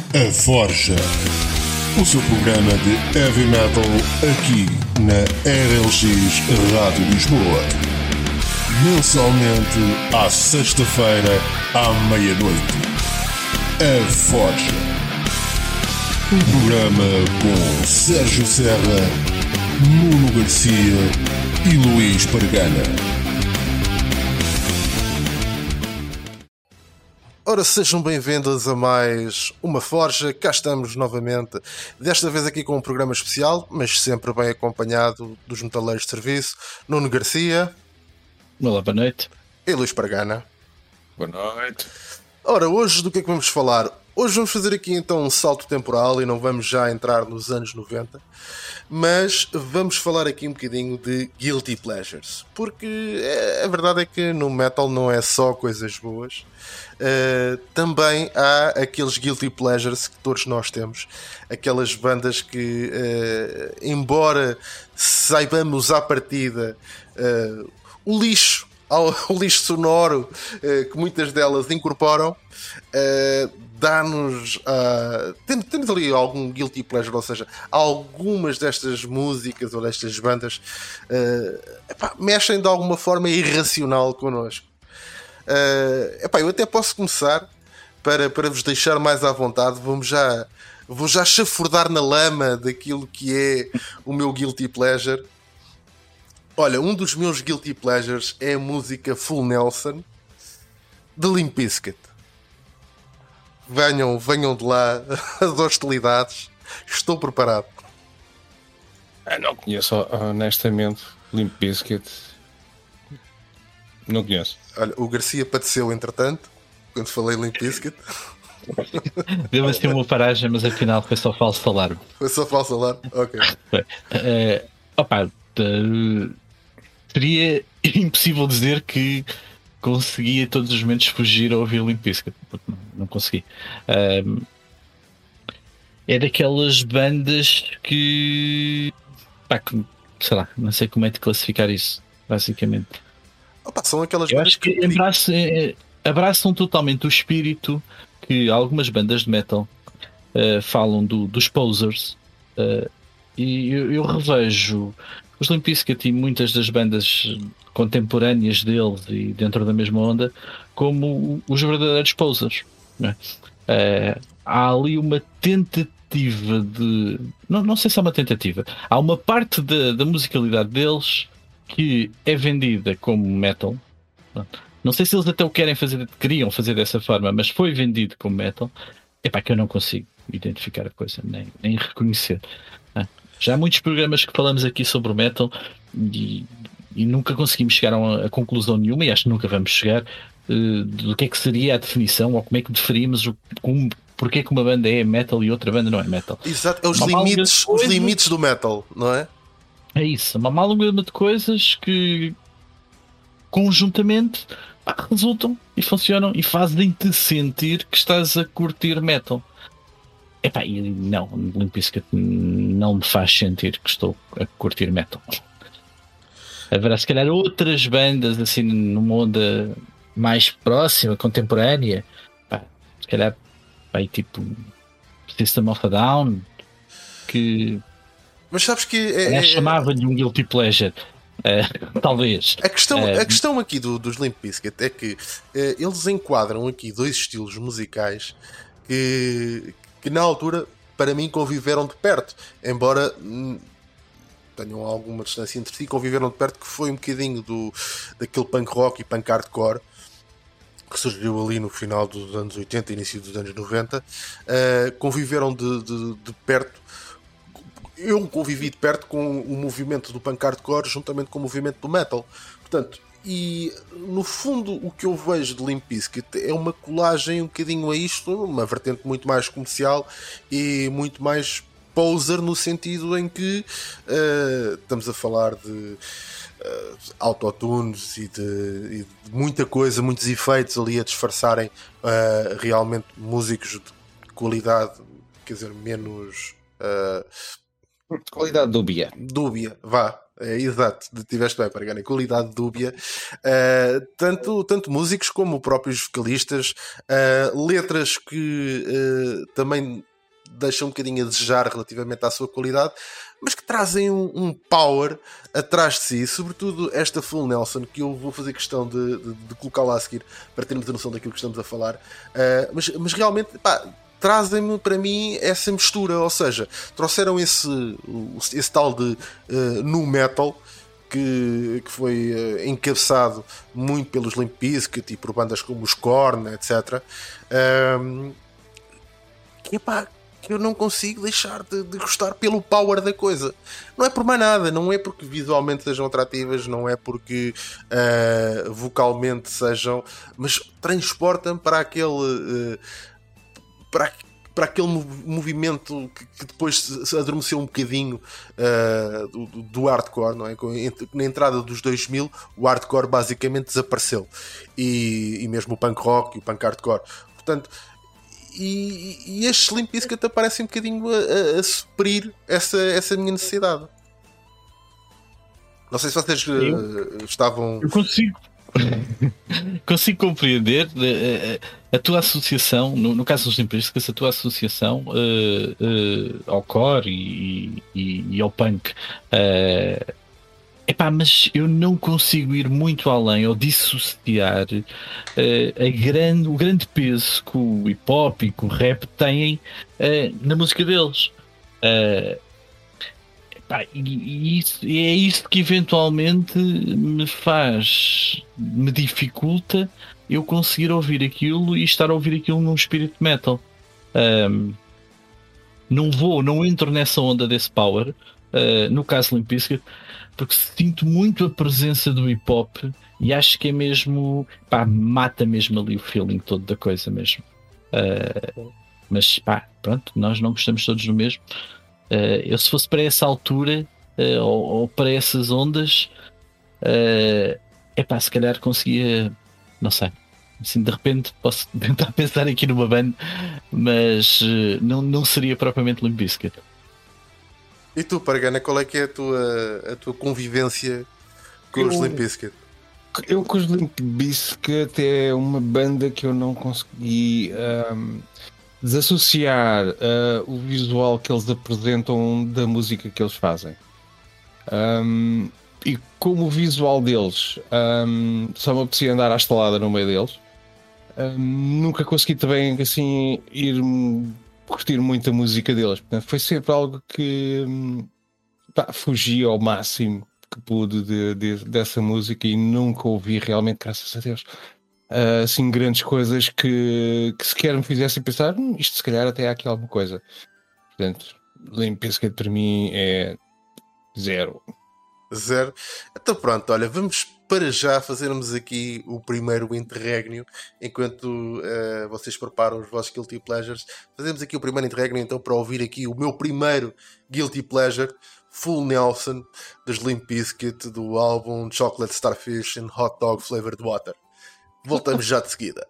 A Forja, o seu programa de heavy metal aqui na RLX Rádio Lisboa. Mensalmente à sexta-feira à meia-noite. A Forja, um programa com Sérgio Serra, Nuno Garcia e Luís Pargana. Ora, sejam bem-vindos a mais uma Forja. Cá estamos novamente, desta vez aqui com um programa especial, mas sempre bem acompanhado dos metaleiros de serviço, Nuno Garcia. Olá, boa noite. E Luís Pargana. Boa noite. Ora, hoje do que é que vamos falar? Hoje vamos fazer aqui então um salto temporal e não vamos já entrar nos anos 90, mas vamos falar aqui um bocadinho de Guilty Pleasures, porque a verdade é que no metal não é só coisas boas. Também há aqueles Guilty Pleasures que todos nós temos, aquelas bandas que, embora saibamos à partida o lixo sonoro que muitas delas incorporam, dá-nos temos ali algum guilty pleasure, ou seja, algumas destas músicas ou destas bandas mexem de alguma forma irracional connosco. Eu até posso começar para vos deixar mais à vontade. Vou já chafurdar na lama daquilo que é o meu guilty pleasure. Olha, um dos meus guilty pleasures é a música Full Nelson de Limp Bizkit. Venham de lá as hostilidades. Estou preparado. Não conheço, honestamente, Limp Bizkit. Não conheço. Olha, o Garcia padeceu entretanto quando falei Limp Bizkit. Deu assim uma paragem, mas afinal foi só falso alarme. Foi só falso alarme? Ok. Seria impossível dizer que conseguia todos os momentos fugir a ouvir Limp Bizkit, porque não consegui. É daquelas bandas que sei lá, não sei como é de classificar isso, basicamente. São aquelas Eu bandas acho que abraçam totalmente o espírito que algumas bandas de metal falam dos posers, e eu revejo os Limp Bizkit e muitas das bandas contemporâneas deles e dentro da mesma onda como os verdadeiros posers, não é? Há ali uma tentativa de... Não sei se é uma tentativa. Há uma parte da musicalidade deles que é vendida como metal. Não sei se eles até queriam fazer dessa forma, mas foi vendido como metal. Que eu não consigo identificar a coisa, nem reconhecer. Já há muitos programas que falamos aqui sobre o metal e nunca conseguimos chegar a conclusão nenhuma, e acho que nunca vamos chegar do que é que seria a definição, ou como é que definimos porque é que uma banda é metal e outra banda não é metal. Exato, é os limites do metal, não é? É isso, uma amálgama de coisas que conjuntamente resultam e funcionam e fazem-te sentir que estás a curtir metal. E não, Limp Bizkit não me faz sentir que estou a curtir metal. Haverá se calhar outras bandas assim numa onda mais próxima, contemporânea, se calhar tipo System of a Down, que... Mas sabes que chamava-lhe um guilty pleasure. Talvez. A questão aqui dos Limp Bizkit é que eles enquadram aqui dois estilos musicais que na altura, para mim, conviveram de perto, embora tenham alguma distância entre si, conviveram de perto, que foi um bocadinho daquele punk rock e punk hardcore que surgiu ali no final dos anos 80 início dos anos 90. Conviveram de perto. Eu convivi de perto com o movimento do punk hardcore juntamente com o movimento do metal. Portanto, e no fundo o que eu vejo de Limp Bizkit é uma colagem um bocadinho a isto, uma vertente muito mais comercial e muito mais poser, no sentido em que estamos a falar de autotunes e de muita coisa, muitos efeitos ali a disfarçarem realmente músicos de qualidade, quer dizer, menos... qualidade dúbia. Vá. Exato, tiveste bem para ganhar qualidade dúbia. Tanto músicos como próprios vocalistas, letras que também deixam um bocadinho a desejar relativamente à sua qualidade, mas que trazem um power atrás de si, sobretudo esta Full Nelson, que eu vou fazer questão de colocar lá a seguir para termos a noção daquilo que estamos a falar. Mas realmente, trazem-me para mim essa mistura, ou seja, trouxeram esse tal de nu metal que foi encabeçado muito pelos Limp Bizkit e por bandas como os Korn, etc. Que eu não consigo deixar de gostar pelo power da coisa. Não é por mais nada, não é porque visualmente sejam atrativas, não é porque vocalmente sejam, mas transportam para aquele para aquele movimento que depois se adormeceu um bocadinho do hardcore, não é? Na entrada dos 2000 o hardcore basicamente desapareceu, e mesmo o punk rock e o punk hardcore, portanto. E este Limp Bizkit aparece um bocadinho a suprir essa minha necessidade. Não sei se vocês estavam... Eu consigo compreender a tua associação, no caso dos Limp Bizkit, a tua associação ao core e ao punk. Mas eu não consigo ir muito além ou dissociar o grande peso que o hip hop e que o rap têm na música deles. E é isso que eventualmente me dificulta eu conseguir ouvir aquilo e estar a ouvir aquilo num espírito metal. Não entro nessa onda desse power, no caso Limp Bizkit, porque sinto muito a presença do hip hop e acho que é mesmo, mata mesmo ali o feeling todo da coisa mesmo. Mas pronto, nós não gostamos todos do mesmo. Eu, se fosse para essa altura ou para essas ondas, se calhar conseguia, não sei, assim de repente posso tentar pensar aqui numa banda, mas não seria propriamente Limp Bizkit. E tu, Pargana, qual é que é a tua convivência com os Limp Bizkit? Eu com os Limp Bizkit é uma banda que eu não consegui desassociar o visual que eles apresentam da música que eles fazem. E como o visual deles só me apetecia andar à estalada no meio deles, nunca consegui também assim curtir muito a música deles. Portanto, foi sempre algo que fugi ao máximo que pude dessa música e nunca ouvi realmente, graças a Deus, assim grandes coisas que sequer me fizessem pensar isto se calhar até há aqui alguma coisa. Portanto, Limp Bizkit para mim é zero. Então pronto, olha, vamos para já fazermos aqui o primeiro interregno, enquanto vocês preparam os vossos Guilty Pleasures. Fazemos aqui o primeiro interregno então para ouvir aqui o meu primeiro Guilty Pleasure, Full Nelson, dos Limp Bizkit, do álbum Chocolate Starfish and Hot Dog Flavored Water. Voltamos já de seguida.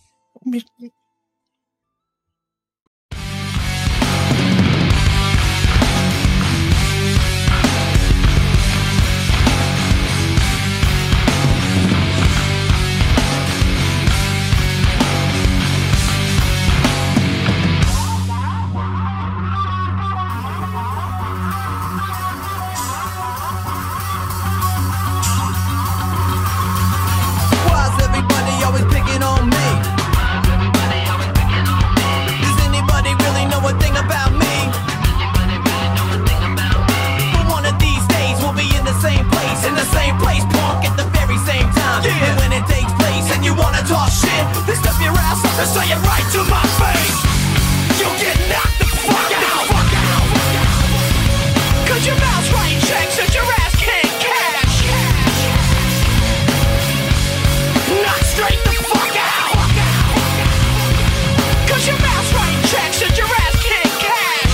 Say it right to my face. You'll get knocked the fuck out. 'Cause your mouth's writing checks that your ass can't cash. Knock straight the fuck out. 'Cause your mouth's writing checks that your ass can't cash.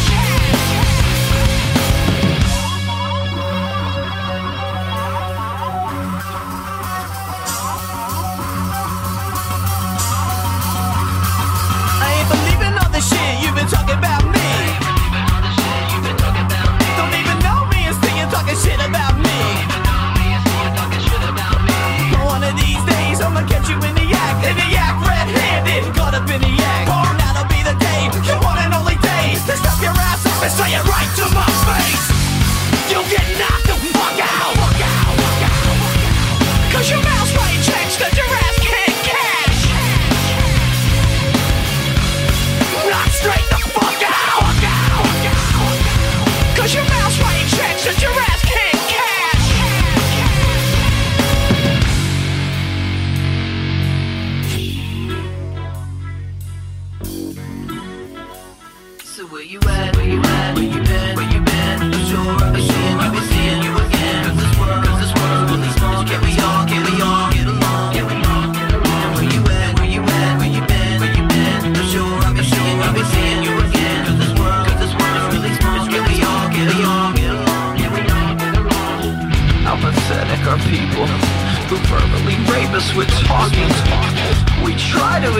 Shit, you've been talking about me. Don't even know me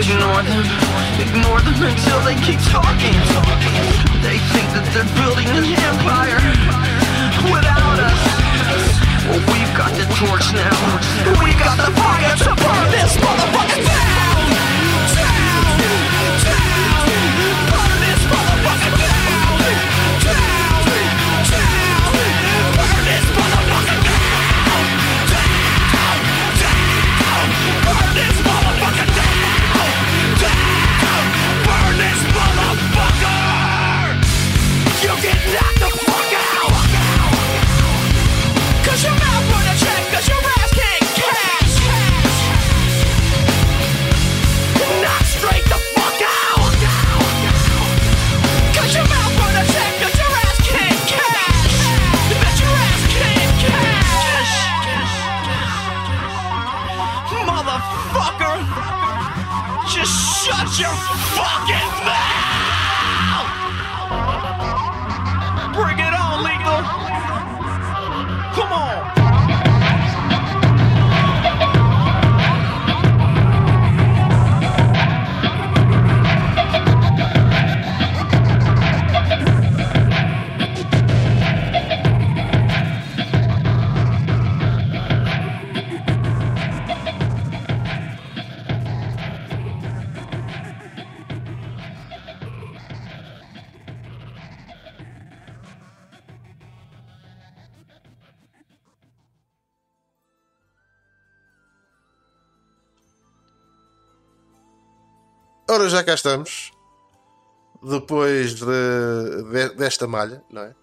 Ignore them until they keep talking. They think that they're building an empire without us. Well, we've got the torch now. We've got the fire to burn this motherfucker down. Burn this motherfucker down. Burn this motherfucker down. Burn this motherfucker down. Burn this motherfucker. You get knocked the fuck out. Cause your mouth run a check, cause your ass can't cash. Knock straight the fuck out. Cause your mouth run a check, cause your ass can't cash. You bet your ass can't cash. Motherfucker, just shut your fucking mouth. Bring it on, legal. Come on. Ora, já cá estamos. Depois desta malha, não é?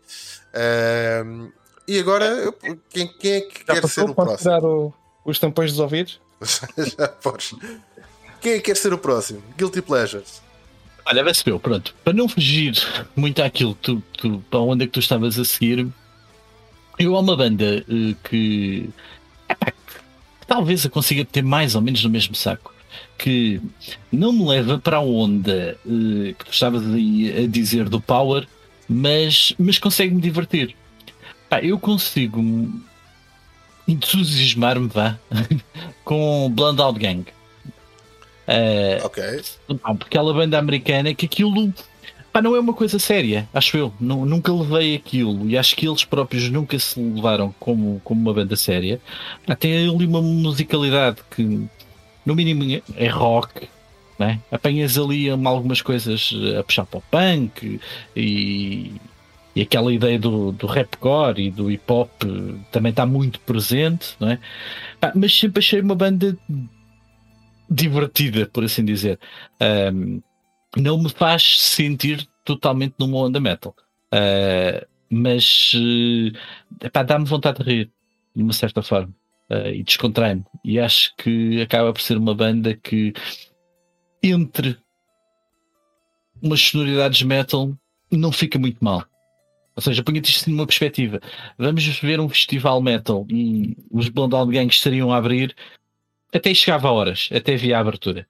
E agora, quem é que quer ser o próximo? Tirar os tampões dos ouvidos? Já podes. Quem é que quer ser o próximo? Guilty Pleasures. Olha, vai-se ver, pronto. Para não fugir muito àquilo que para onde é que tu estavas a seguir, eu há uma banda que talvez eu consiga ter mais ou menos no mesmo saco, que não me leva para a onda que tu estavas aí a dizer do Power, mas consegue-me divertir. Pá, eu consigo entusiasmar-me, vá, com Blonde Out Gang. Ok. Aquela banda americana que aquilo, pá, não é uma coisa séria, acho eu. Nunca levei aquilo e acho que eles próprios nunca se levaram como uma banda séria. Pá, tem ali uma musicalidade que, no mínimo, é rock, né? Apanhas ali algumas coisas a puxar para o punk e aquela ideia do rapcore e do hip hop também está muito presente, não é? Pá, mas sempre achei uma banda divertida, por assim dizer. Não me faz sentir totalmente numa onda metal, mas epá, dá-me vontade de rir de uma certa forma, e descontrai-me, e acho que acaba por ser uma banda que, entre umas sonoridades metal, não fica muito mal. Ou seja, ponha-te isto numa perspectiva. Vamos ver um festival metal e os Blonde Out Gang estariam a abrir, até chegava a horas, até via a abertura.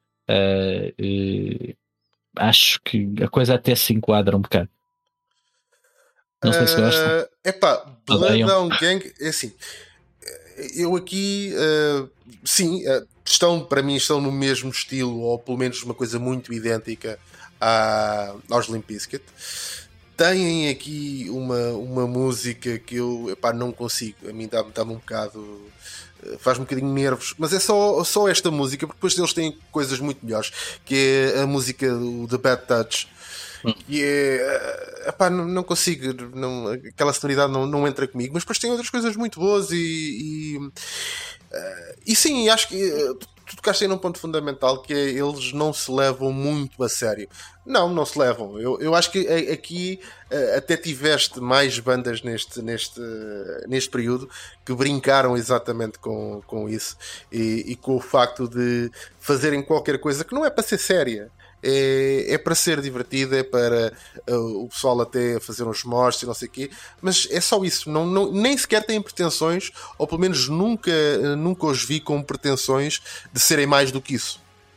Acho que a coisa até se enquadra um bocado. Não sei se gostam. Epá, Blonde Out Gang, é assim. Eu aqui, sim, para mim estão no mesmo estilo, ou pelo menos uma coisa muito idêntica aos Limp Bizkit. Têm aqui uma música que eu, epá, não consigo. A mim dá-me um bocado, faz-me um bocadinho nervos, mas é só esta música, porque depois eles têm coisas muito melhores, que é a música do The Bad Touch, que é, epá, não consigo, aquela sonoridade não entra comigo, mas depois tem outras coisas muito boas e sim, acho que tu tocaste aí num ponto fundamental, que é eles não se levam muito a sério. Não se levam. Eu acho que aqui até tiveste mais bandas neste período que brincaram exatamente com isso e com o facto de fazerem qualquer coisa que não é para ser séria. É para ser divertida, é para o pessoal até fazer uns mostros e não sei o quê, mas é só isso. Nem sequer têm pretensões, ou pelo menos nunca os vi com pretensões de serem mais do que isso.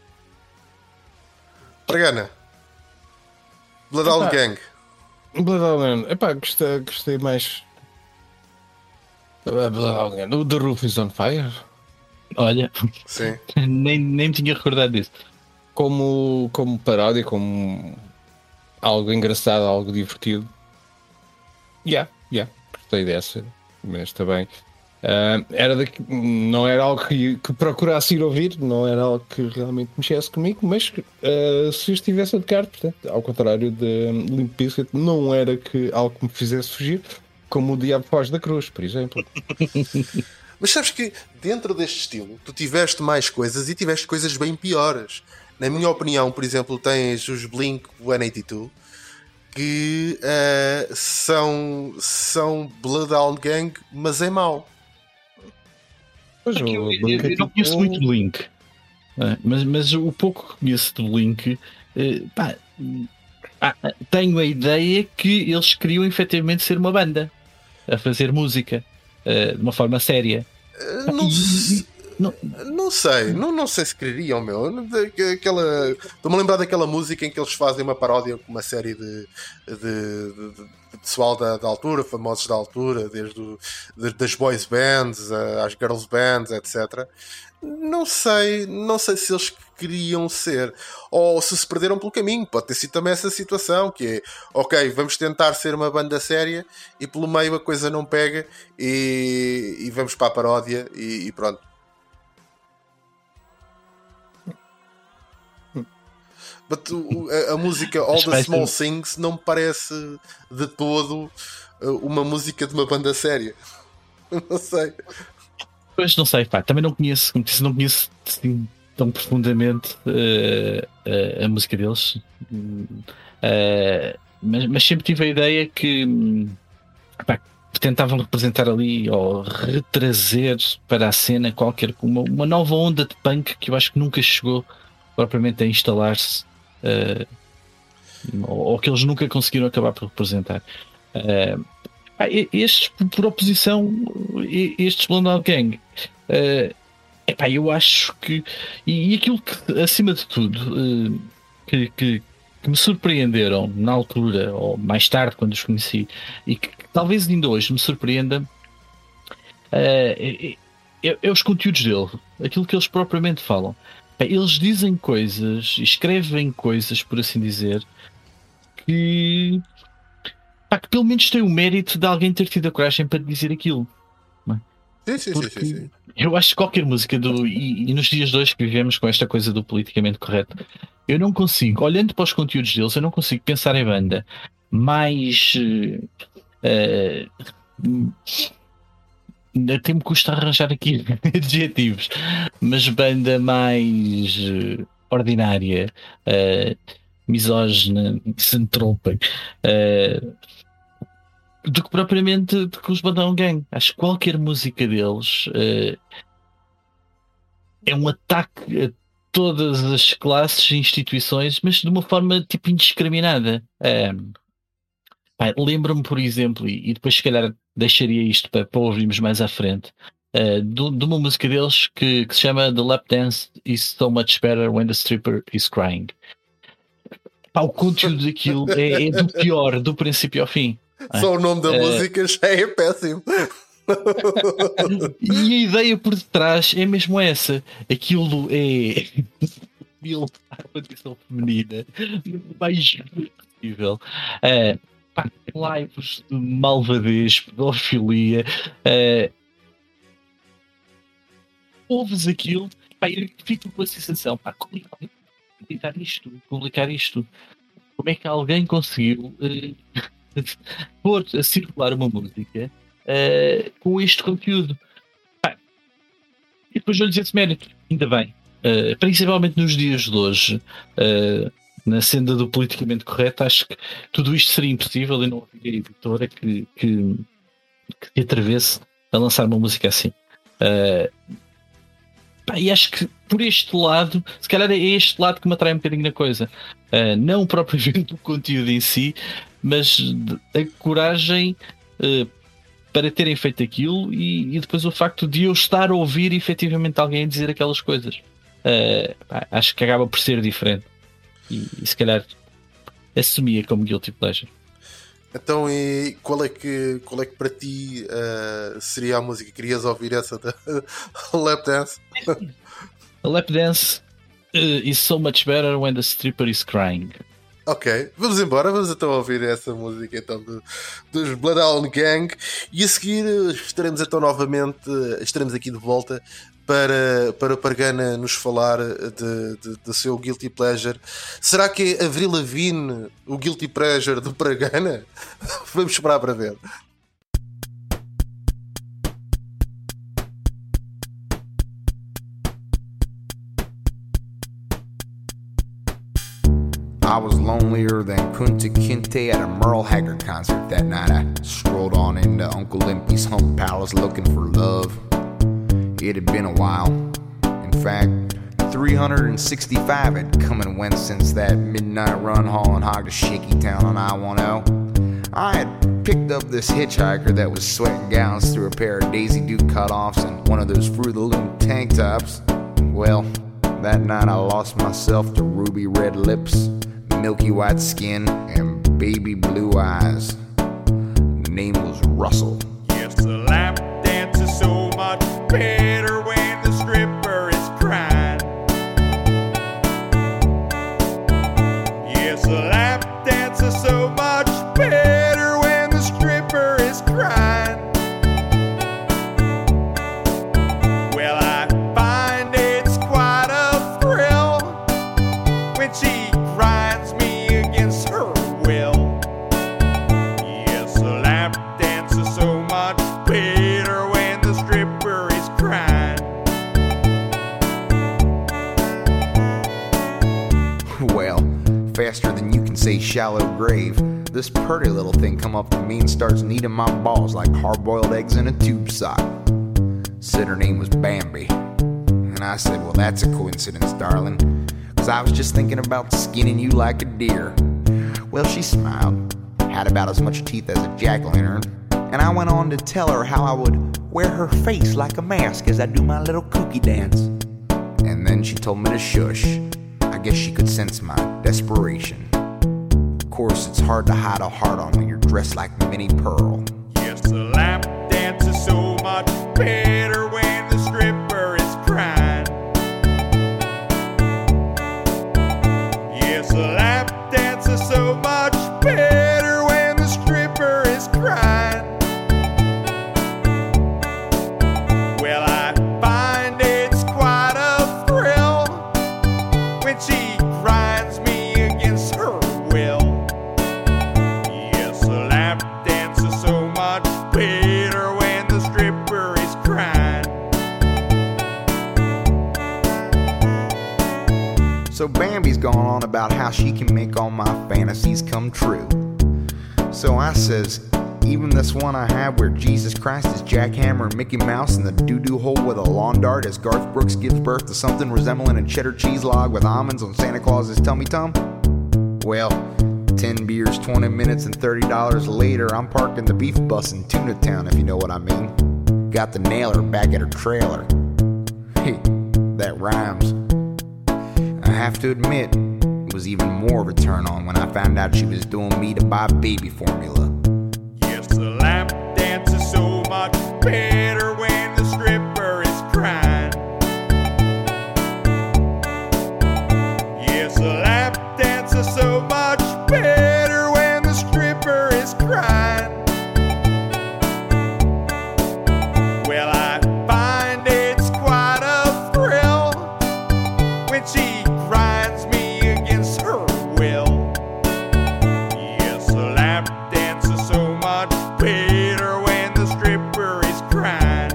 Dragana, Blood Out Gang. Blood Out Gang, epá, gostei mais. Blood Out Gang, o The Roof is on Fire. Olha, sim. nem me tinha recordado disso. como paródia, como algo engraçado, algo divertido. Gostei dessa, mas também não era algo que procurasse ir ouvir, não era algo que realmente mexesse comigo, mas se eu estivesse a tocar, portanto, ao contrário de Limp Bizkit, não era algo que me fizesse fugir, como o Diabo Foge da Cruz, por exemplo. Mas sabes que dentro deste estilo tu tiveste mais coisas e tiveste coisas bem piores. Na minha opinião, por exemplo, tens os Blink-182 que são Bloodhound Gang, mas é mau. Pois, Eu não conheço muito Blink, mas o pouco que conheço de Blink, tenho a ideia que eles queriam efetivamente ser uma banda a fazer música de uma forma séria. Não sei se queriam, meu. Estou-me a lembrar daquela música em que eles fazem uma paródia com uma série de pessoal da altura, famosos da altura, das boys bands às girls bands, etc. Não sei se eles queriam ser ou se perderam pelo caminho. Pode ter sido também essa situação que é, ok, vamos tentar ser uma banda séria e pelo meio a coisa não pega e vamos para a paródia e pronto. But a música All the Small Things não me parece de todo uma música de uma banda séria. Não sei. Pois não sei, pá, também não conheço, como disse, não conheço assim, tão profundamente a música deles, mas sempre tive a ideia que tentavam representar ali ou retrazer para a cena qualquer uma nova onda de punk que eu acho que nunca chegou propriamente a instalar-se, ou que eles nunca conseguiram acabar por representar. Estes, por oposição, estes Bloodhound Gang, eu acho que, e aquilo que, acima de tudo, que me surpreenderam na altura, ou mais tarde, quando os conheci, e que talvez ainda hoje me surpreenda, é os conteúdos dele, aquilo que eles propriamente falam. Eles dizem coisas, escrevem coisas, por assim dizer, que pelo menos tem o mérito de alguém ter tido a coragem para dizer aquilo. Sim. Eu acho que qualquer música e nos dias de hoje que vivemos com esta coisa do politicamente correto, eu não consigo, olhando para os conteúdos deles, eu não consigo pensar em banda mais até me custa arranjar aqui adjetivos, mas banda mais ordinária, misógina, misantropa, do que propriamente de que os Bloodhound Gang. Acho que qualquer música deles é um ataque a todas as classes e instituições, mas de uma forma tipo indiscriminada. Lembro-me, por exemplo, e depois se calhar deixaria isto para ouvirmos mais à frente, de uma música deles que se chama The Lap Dance is So Much Better When the Stripper is Crying. O conteúdo daquilo é do pior, do princípio ao fim. Só o nome da música já é péssimo. E a ideia por detrás é mesmo essa. Aquilo é a condição feminina mais possível. Lives de malvadez, pedofilia. Ouves aquilo, eu fico com a sensação, publicar isto. Como é que alguém conseguiu pôr a circular uma música com este conteúdo? E depois dou-lhes esse mérito, ainda bem. Principalmente nos dias de hoje, na senda do politicamente correto, acho que tudo isto seria impossível e não havia editora que atravesse a lançar uma música assim. E acho que por este lado, se calhar é este lado que me atrai um bocadinho na coisa, não propriamente o conteúdo em si, mas a coragem para terem feito aquilo e depois o facto de eu estar a ouvir efetivamente alguém dizer aquelas coisas. Acho que acaba por ser diferente e se calhar assumia como guilty pleasure. Então, e qual é que para ti seria a música? Querias ouvir essa da Lap Dance? A Lap Dance is so much better when the stripper is crying. Ok, vamos embora, vamos então ouvir essa música então dos Bloodhound Gang e a seguir estaremos então novamente, estaremos aqui de volta para o Pargana nos falar do seu Guilty Pleasure. Será que é Avril Lavigne o Guilty Pleasure do Pargana? Vamos esperar para ver. I was lonelier than Kunta Kinte at a Merle Haggard concert that night. I strolled on into Uncle Limpy's Hump Palace looking for love. It had been a while. In fact, 365 had come and went since that midnight run hauling hog to Shaky Town on I-10. I had picked up this hitchhiker that was sweating gallons through a pair of Daisy Duke cutoffs and one of those Fruit of the Loom tank tops. Well, that night I lost myself to ruby red lips, milky white skin, and baby blue eyes. The name was Russell. Yes, the lap dance is so much better when the stripper is crying. Yes, the lap dance is so much better when the stripper is crying. Well, I find it's quite a thrill when she grinds me against her will. Yes, the lap dance is so much better when the stripper is crying. Well, faster than you can say shallow grave, this pretty little thing come up to me and starts kneading my balls like hard-boiled eggs in a tube sock. Said her name was Bambi. And I said, well, that's a coincidence, darling, 'cause I was just thinking about skinning you like a deer. Well, she smiled, had about as much teeth as a jack-o'-lantern, and I went on to tell her how I would wear her face like a mask as I do my little kooky dance. And then she told me to shush. I guess she could sense my desperation. Of course, it's hard to hide a heart on when you're dressed like Minnie Pearl. Yes, the lap dance is so much better when the stripper is crying. Yes, the lap dance is so much better when the stripper is crying. Well, I find it's quite a thrill when she grinds me against her will. Yes, the lap dance is so much better when the stripper is crying. So Bambi's gone on about how she can make all my fantasies come true. So I says, even this one I have where Jesus Christ is Jackhammer and Mickey Mouse in the doo-doo hole with a lawn dart as Garth Brooks gives birth to something resembling a cheddar cheese log with almonds on Santa Claus's tummy tum? Well, 10 beers, 20 minutes, and $30 later, I'm parked in the beef bus in Tuna Town, if you know what I mean. Got the nailer back at her trailer. Hey, that rhymes. I have to admit, it was even more of a turn on when I found out she was doing me to buy baby formula. Yes, the lap dance is so much better when the stripper is crying. Yes, the lap dance is so much better when the stripper is crying. Well, I find it's quite a thrill when she grinds me against her will. Yes, the lap dance is so much better when the stripper is crying.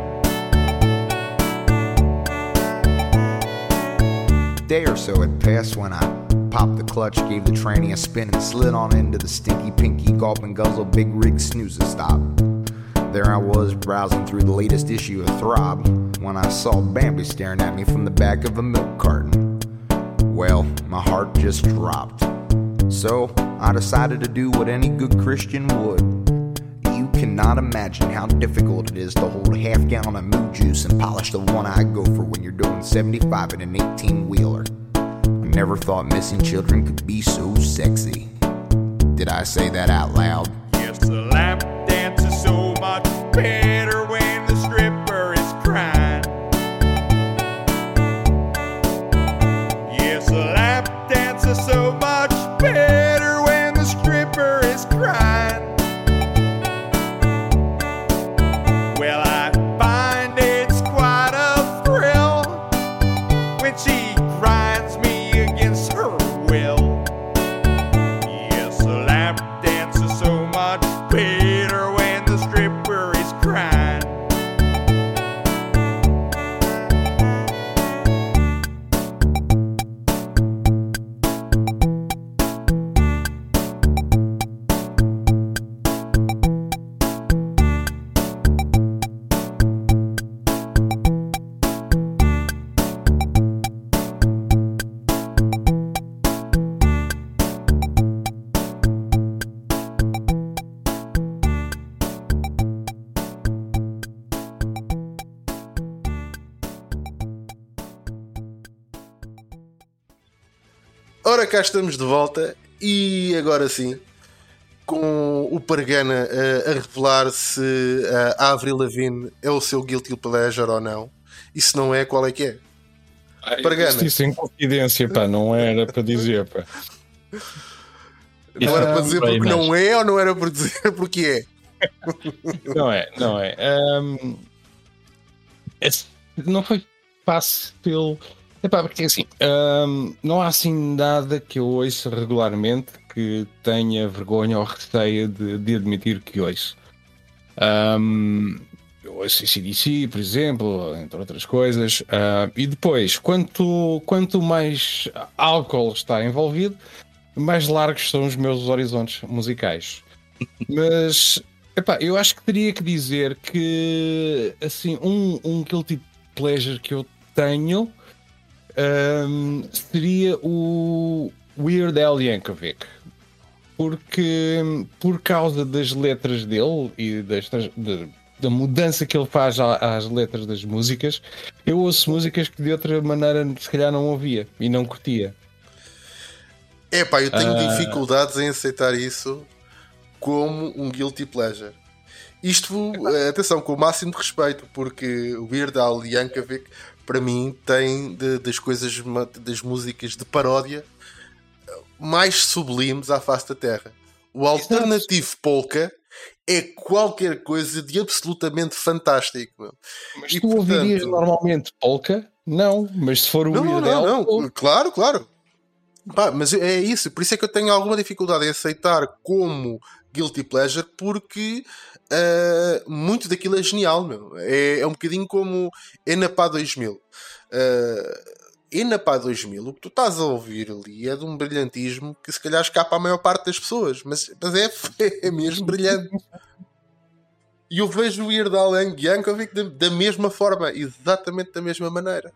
A day or so had passed when I popped the clutch, gave the tranny a spin, and slid on into the stinky pinky gulp and guzzle big rig snoozer stop. There I was, browsing through the latest issue of Throb, when I saw Bambi staring at me from the back of a milk carton. Well, my heart just dropped. So I decided to do what any good Christian would. You cannot imagine how difficult it is to hold a half gallon of moo juice and polish the one-eyed gopher when you're doing 75 in an 18-wheeler. I never thought missing children could be so sexy. Did I say that out loud? Yes, the lap dance is so much better when the stripper is crying. Yes, Ora, cá estamos de volta e agora sim, com o Pargana a revelar se a Avril Lavigne é o seu guilty pleasure ou não. E se não é, qual é que é? Pargana. Isso em confidência, pá, não era para dizer, pá. Não era para dizer porque não é ou não era para dizer porque é? Não é. Não foi fácil. Epá, porque assim, não há assim nada que eu ouça regularmente que tenha vergonha ou receio de admitir que ouço. Eu ouço CDC, por exemplo, entre outras coisas. E depois, quanto mais álcool está envolvido, mais largos são os meus horizontes musicais. Mas, epá, eu acho que teria que dizer que, assim, um guilty pleasure que eu tenho seria o Weird Al Yankovic. Porque, por causa das letras dele e da mudança que ele faz às letras das músicas, eu ouço músicas que de outra maneira se calhar não ouvia e não curtia. Epá, eu tenho dificuldades em aceitar isso como um guilty pleasure. Isto, atenção, com o máximo de respeito, porque o Weird Al Yankovic, para mim, tem das coisas, das músicas de paródia mais sublimes à face da Terra. O Alternative Polka é qualquer coisa de absolutamente fantástico. Meu. Mas tu ouvirias normalmente polka? Não, mas se for o Weird Al... Não. Claro. Pá, mas é isso, por isso é que eu tenho alguma dificuldade em aceitar como guilty pleasure, porque muito daquilo é genial, meu. É um bocadinho como Enapá 2000. Enapá 2000, o que tu estás a ouvir ali é de um brilhantismo que se calhar escapa à maior parte das pessoas, mas é mesmo brilhante. E eu vejo o Weird Al Yankovic da mesma forma, exatamente da mesma maneira.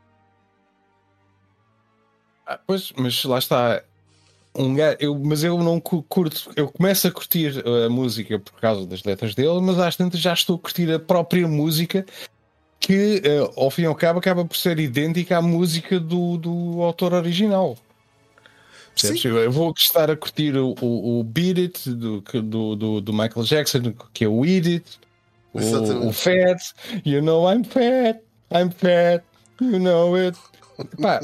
Pois, mas lá está. Mas eu não curto. Eu começo a curtir a música por causa das letras dele, mas às tantas já estou a curtir a própria música, que ao fim e ao cabo acaba por ser idêntica à música do autor original. Eu vou estar a curtir o Beat It do Michael Jackson, que é o Eat It, o Fat, You Know I'm Fat, You Know It. Pá,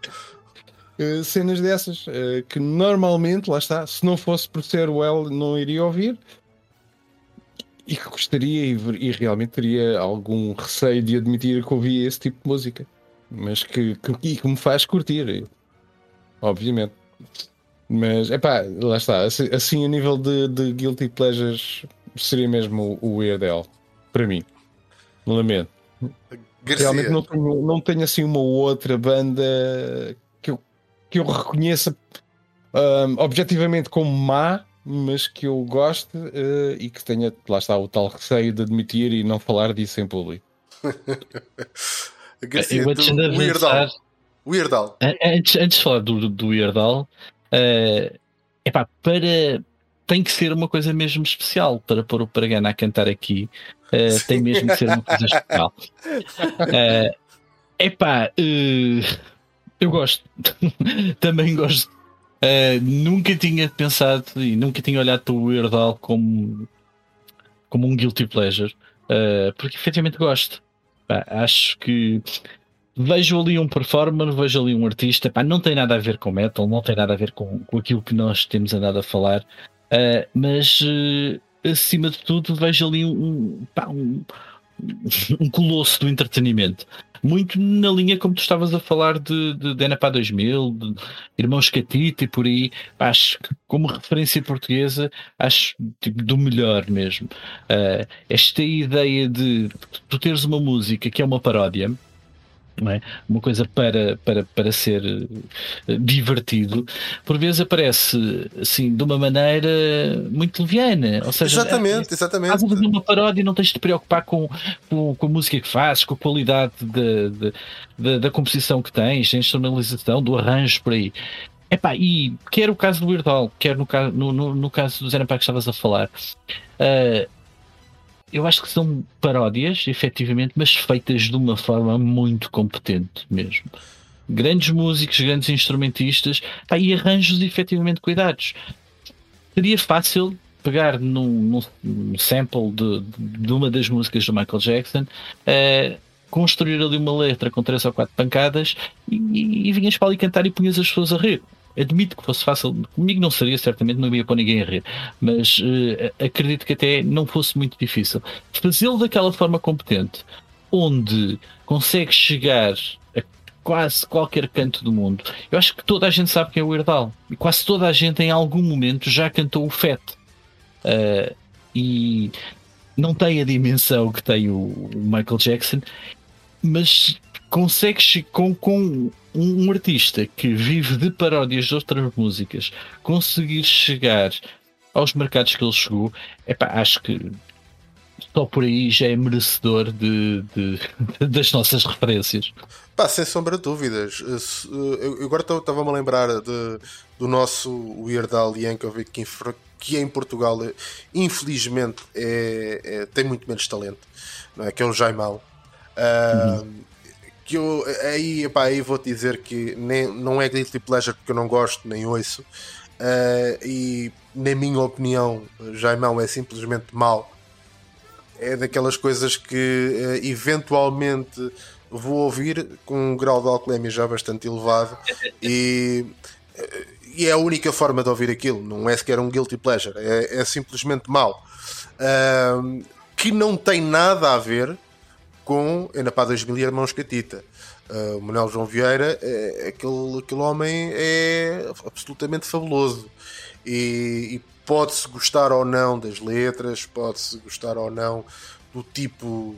cenas dessas que normalmente, lá está, se não fosse por ser o El, não iria ouvir, e que gostaria e realmente teria algum receio de admitir que ouvia esse tipo de música, mas que me faz curtir, obviamente. Mas epá, lá está, assim a nível de guilty pleasures seria mesmo o Weird Al para mim. Lamento. Garcia. Realmente não tenho assim uma outra banda que eu reconheça objetivamente como má, mas que eu goste e que tenha, lá está, o tal receio de admitir e não falar disso em público. Garcia, Weird Al. Antes de falar do Weird Al, tem que ser uma coisa mesmo especial para pôr o Pargana a cantar aqui. Tem mesmo que ser uma coisa especial. Eu gosto. Também gosto. Nunca tinha pensado e nunca tinha olhado para o Weird Al como um guilty pleasure, porque efetivamente gosto. Acho que vejo ali um performer, vejo ali um artista. Não tem nada a ver com metal, não tem nada a ver com aquilo que nós temos andado a falar, mas acima de tudo vejo ali um colosso do entretenimento. Muito na linha como tu estavas a falar de Enapá 2000, de Irmãos Catita e por aí. Acho que como referência portuguesa, acho tipo, do melhor mesmo. Esta ideia de tu teres uma música que é uma paródia, não é? Uma coisa para ser divertido, por vezes aparece assim de uma maneira muito leviana, ou seja, exatamente. Estás a fazer uma paródia e não tens de te preocupar com a música que fazes, com a qualidade da composição que tens, da instrumentalização, do arranjo por aí. E quer o caso do Weird Al, quer no caso do Zé Napá que estavas a falar, eu acho que são paródias, efetivamente, mas feitas de uma forma muito competente mesmo. grandes músicos, grandes instrumentistas, e arranjos efetivamente cuidados. Seria fácil pegar num sample de uma das músicas do Michael Jackson, construir ali uma letra com 3 ou 4 pancadas e vinhas para ali cantar e punhas as pessoas a rir. Admito que fosse fácil, comigo não seria, certamente não ia pôr ninguém a rir, mas acredito que até não fosse muito difícil. Fazê-lo daquela forma competente, onde consegues chegar a quase qualquer canto do mundo. Eu acho que toda a gente sabe quem é o Weird Al, e quase toda a gente em algum momento já cantou o Fat. E não tem a dimensão que tem o Michael Jackson, mas consegues com um artista que vive de paródias de outras músicas conseguir chegar aos mercados que ele chegou. Acho que só por aí já é merecedor das nossas referências. Sem sombra de dúvidas. Eu agora estava-me a lembrar do nosso Weird Al Yankovic, que em Portugal infelizmente tem muito menos talento, não é? Que é o Jaimão. Que eu aí vou-te dizer que não é guilty pleasure, porque eu não gosto nem ouço, e na minha opinião Jaimão é simplesmente mau. É daquelas coisas que eventualmente vou ouvir com um grau de alcoolemia já bastante elevado, e é a única forma de ouvir aquilo. Não é sequer um guilty pleasure, é simplesmente mau, que não tem nada a ver com ainda para 2000 Irmãos Catita. O Manuel João Vieira, aquele homem é absolutamente fabuloso, e pode-se gostar ou não das letras, pode-se gostar ou não do tipo,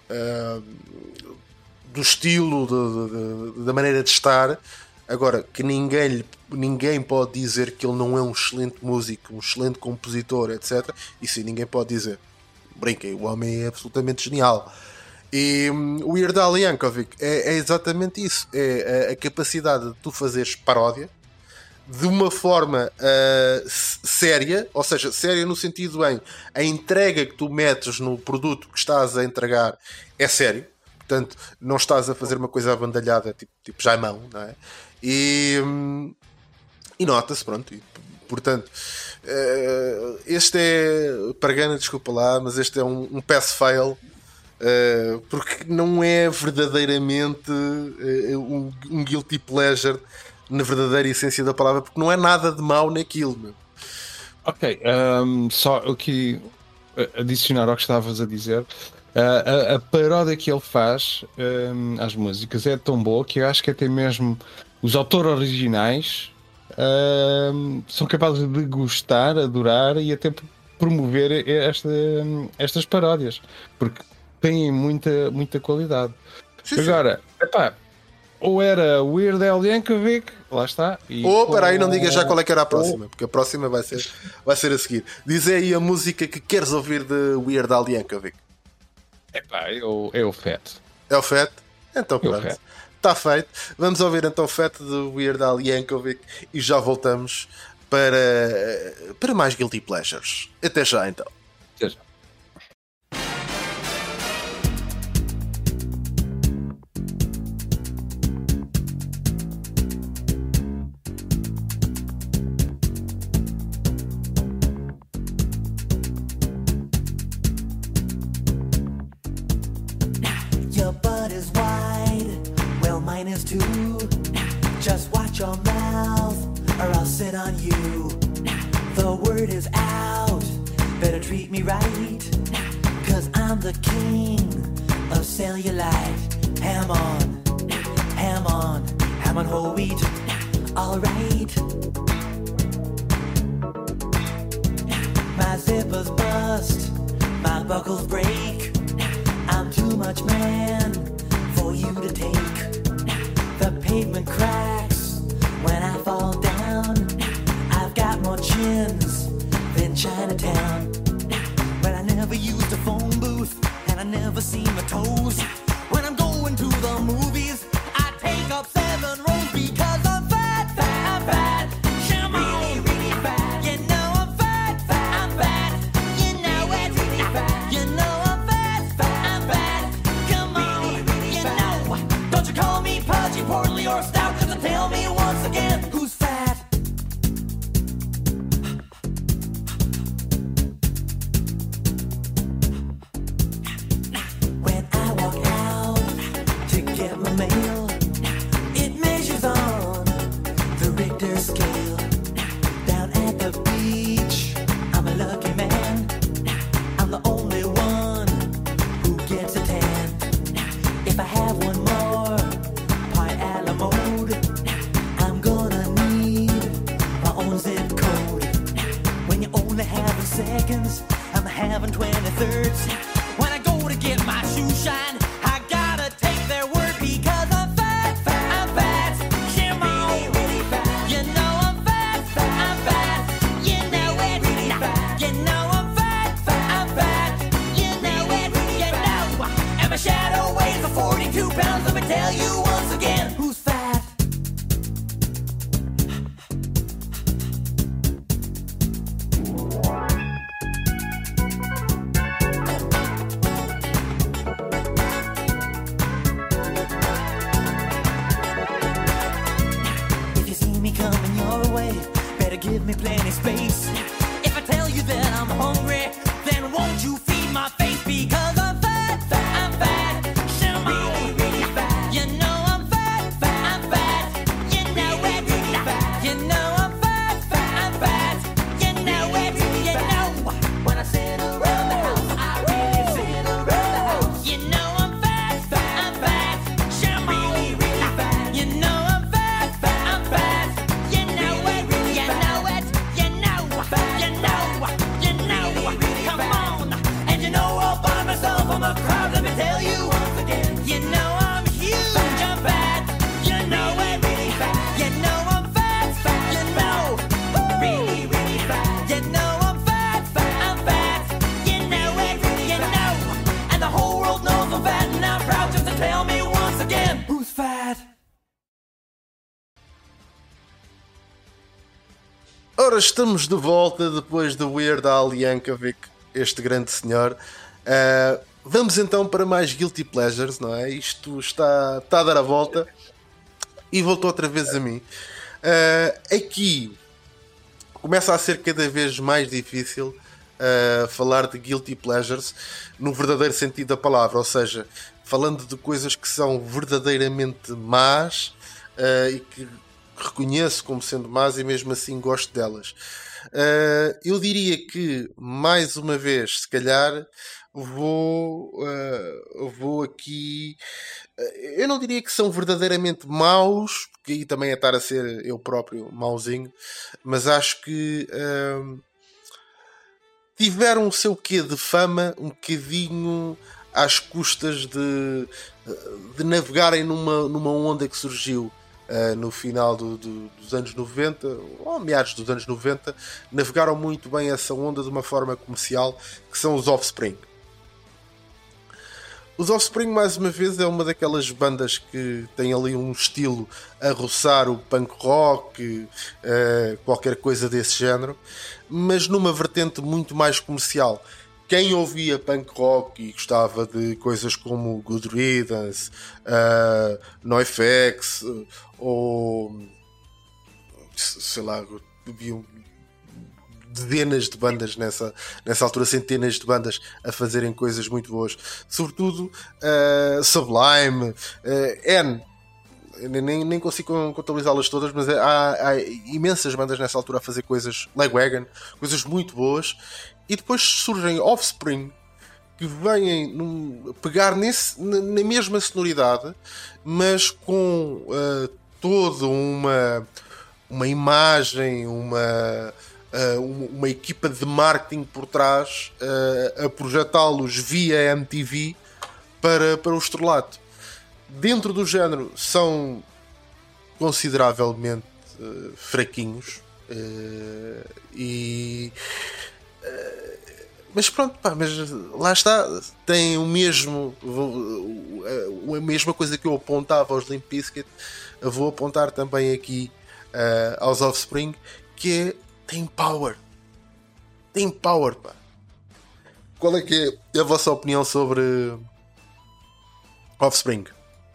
do estilo, da maneira de estar. Agora, que ninguém pode dizer que ele não é um excelente músico, um excelente compositor, etc. Isso aí ninguém pode dizer. Brinquem, o homem é absolutamente genial. E o Weird Al Yankovic é exatamente isso. É a capacidade de tu fazeres paródia de uma forma séria, ou seja, séria no sentido em a entrega que tu metes no produto que estás a entregar é sério. Portanto, não estás a fazer uma coisa abandalhada tipo Jaimão, não é? E nota-se, pronto. Portanto, este é, Pargana, desculpa lá, mas este é um pass-fail, porque não é verdadeiramente um guilty pleasure na verdadeira essência da palavra, porque não é nada de mau naquilo, meu. Ok, só aqui adicionar ao que estavas a dizer. A paródia que ele faz às músicas é tão boa que eu acho que até mesmo os autores originais são capazes de gostar, adorar e até promover estas paródias, porque têm muita qualidade. Sim. Agora, ou era Weird Al Yankovic, lá está. Espera aí, não digas já qual é que era a próxima, porque a próxima vai ser a seguir. Diz aí a música que queres ouvir de Weird Al Yankovic. É o Fat. É o Fat? Então pronto, está feito. Vamos ouvir então o Fat de Weird Al Yankovic e já voltamos para mais Guilty Pleasures. Até já então. Até já. Your butt is wide, well mine is too. Just watch your mouth or I'll sit on you. The word is out, better treat me right, 'cause I'm the king of cellulite. Ham on whole wheat, alright. My zippers bust, my buckles break. I'm too much man for you to take. The pavement cracks when I fall down. I've got more chins than Chinatown. But I never used a phone booth and I never seen my toes. When I'm going to the movies, I take up 7 rows because I'm fat, I'm fat. Really, really fat. You know I'm fat, I'm fat. You know it's really fat. You know I'm fat. Come on, you know. Don't you call me pudgy, portly, or stout. 22nd, I'm having 23rd. When I go to get my shoe shine, I gotta take their word because I'm fat, I'm fat. Shimon, you know I'm fat, I'm fat. You know it, you know I'm fat, I'm fat. You know it, you know. And my shadow weighs 42 pounds. Let me tell you once again, who's fat? If you see me coming your way, better give me plenty space. If I tell you that I'm hungry, then won't you feed my face? Because I'm fat, I'm fat. Shimon, you know I'm fat, I'm fat. You know it, you know I'm fat, I'm fat. You know it, you know. When I sit around the house, I really sit around the house. You know I'm fat, I'm fat. Shimon, you know I'm fat, I'm fat. You know it, you know it, you know, you know, you know. Come on, and you know all by myself I'm a crowd. Let me tell you once again, you know I'm huge, I'm fat. You know it, you know I'm fat, you know, really, really fat. You know I'm fat, I'm fat. You know it, you know, and the whole world knows I'm fat, and I'm proud just to tell me once again, who's fat? Ora, estamos de volta depois do Weird Al Yankovic, este grande senhor. Vamos então para mais Guilty Pleasures, não é? Isto está a dar a volta e voltou outra vez a mim. Aqui começa a ser cada vez mais difícil falar de Guilty Pleasures no verdadeiro sentido da palavra, ou seja, falando de coisas que são verdadeiramente más e que reconheço como sendo más e mesmo assim gosto delas. Eu diria que, mais uma vez, se calhar, vou aqui... eu não diria que são verdadeiramente maus, porque aí também é estar a ser eu próprio mauzinho, mas acho que tiveram o seu quê de fama um bocadinho às custas de navegarem numa onda que surgiu no final dos anos 90, ou meados dos anos 90, navegaram muito bem essa onda de uma forma comercial, que são os Offspring. Os Offspring, mais uma vez, é uma daquelas bandas que tem ali um estilo a roçar o punk rock, qualquer coisa desse género, mas numa vertente muito mais comercial. Quem ouvia punk rock e gostava de coisas como Good Riddance, NoFX, ou sei lá, viam dezenas de bandas nessa altura, centenas de bandas a fazerem coisas muito boas, sobretudo Sublime, nem consigo contabilizá-las todas, mas há imensas bandas nessa altura a fazer coisas, Lagwagon, coisas muito boas. E depois surgem Offspring, que vêm pegar na mesma sonoridade, mas com toda uma imagem, uma equipa de marketing por trás, a projetá-los via MTV para o estrelato. Dentro do género são consideravelmente fraquinhos, mas pronto, mas lá está, tem a mesma coisa que eu apontava aos Limp Bizkit, eu vou apontar também aqui aos Offspring, que tem power, pá. Qual é que é a vossa opinião sobre Offspring?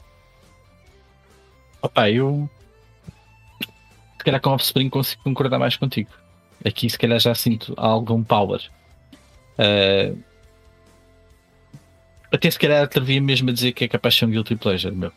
Opa, eu se calhar com Offspring consigo concordar mais contigo. Aqui se calhar já sinto algum power. Até se calhar atrevia mesmo a dizer que é capaz de ser um guilty pleasure, meu.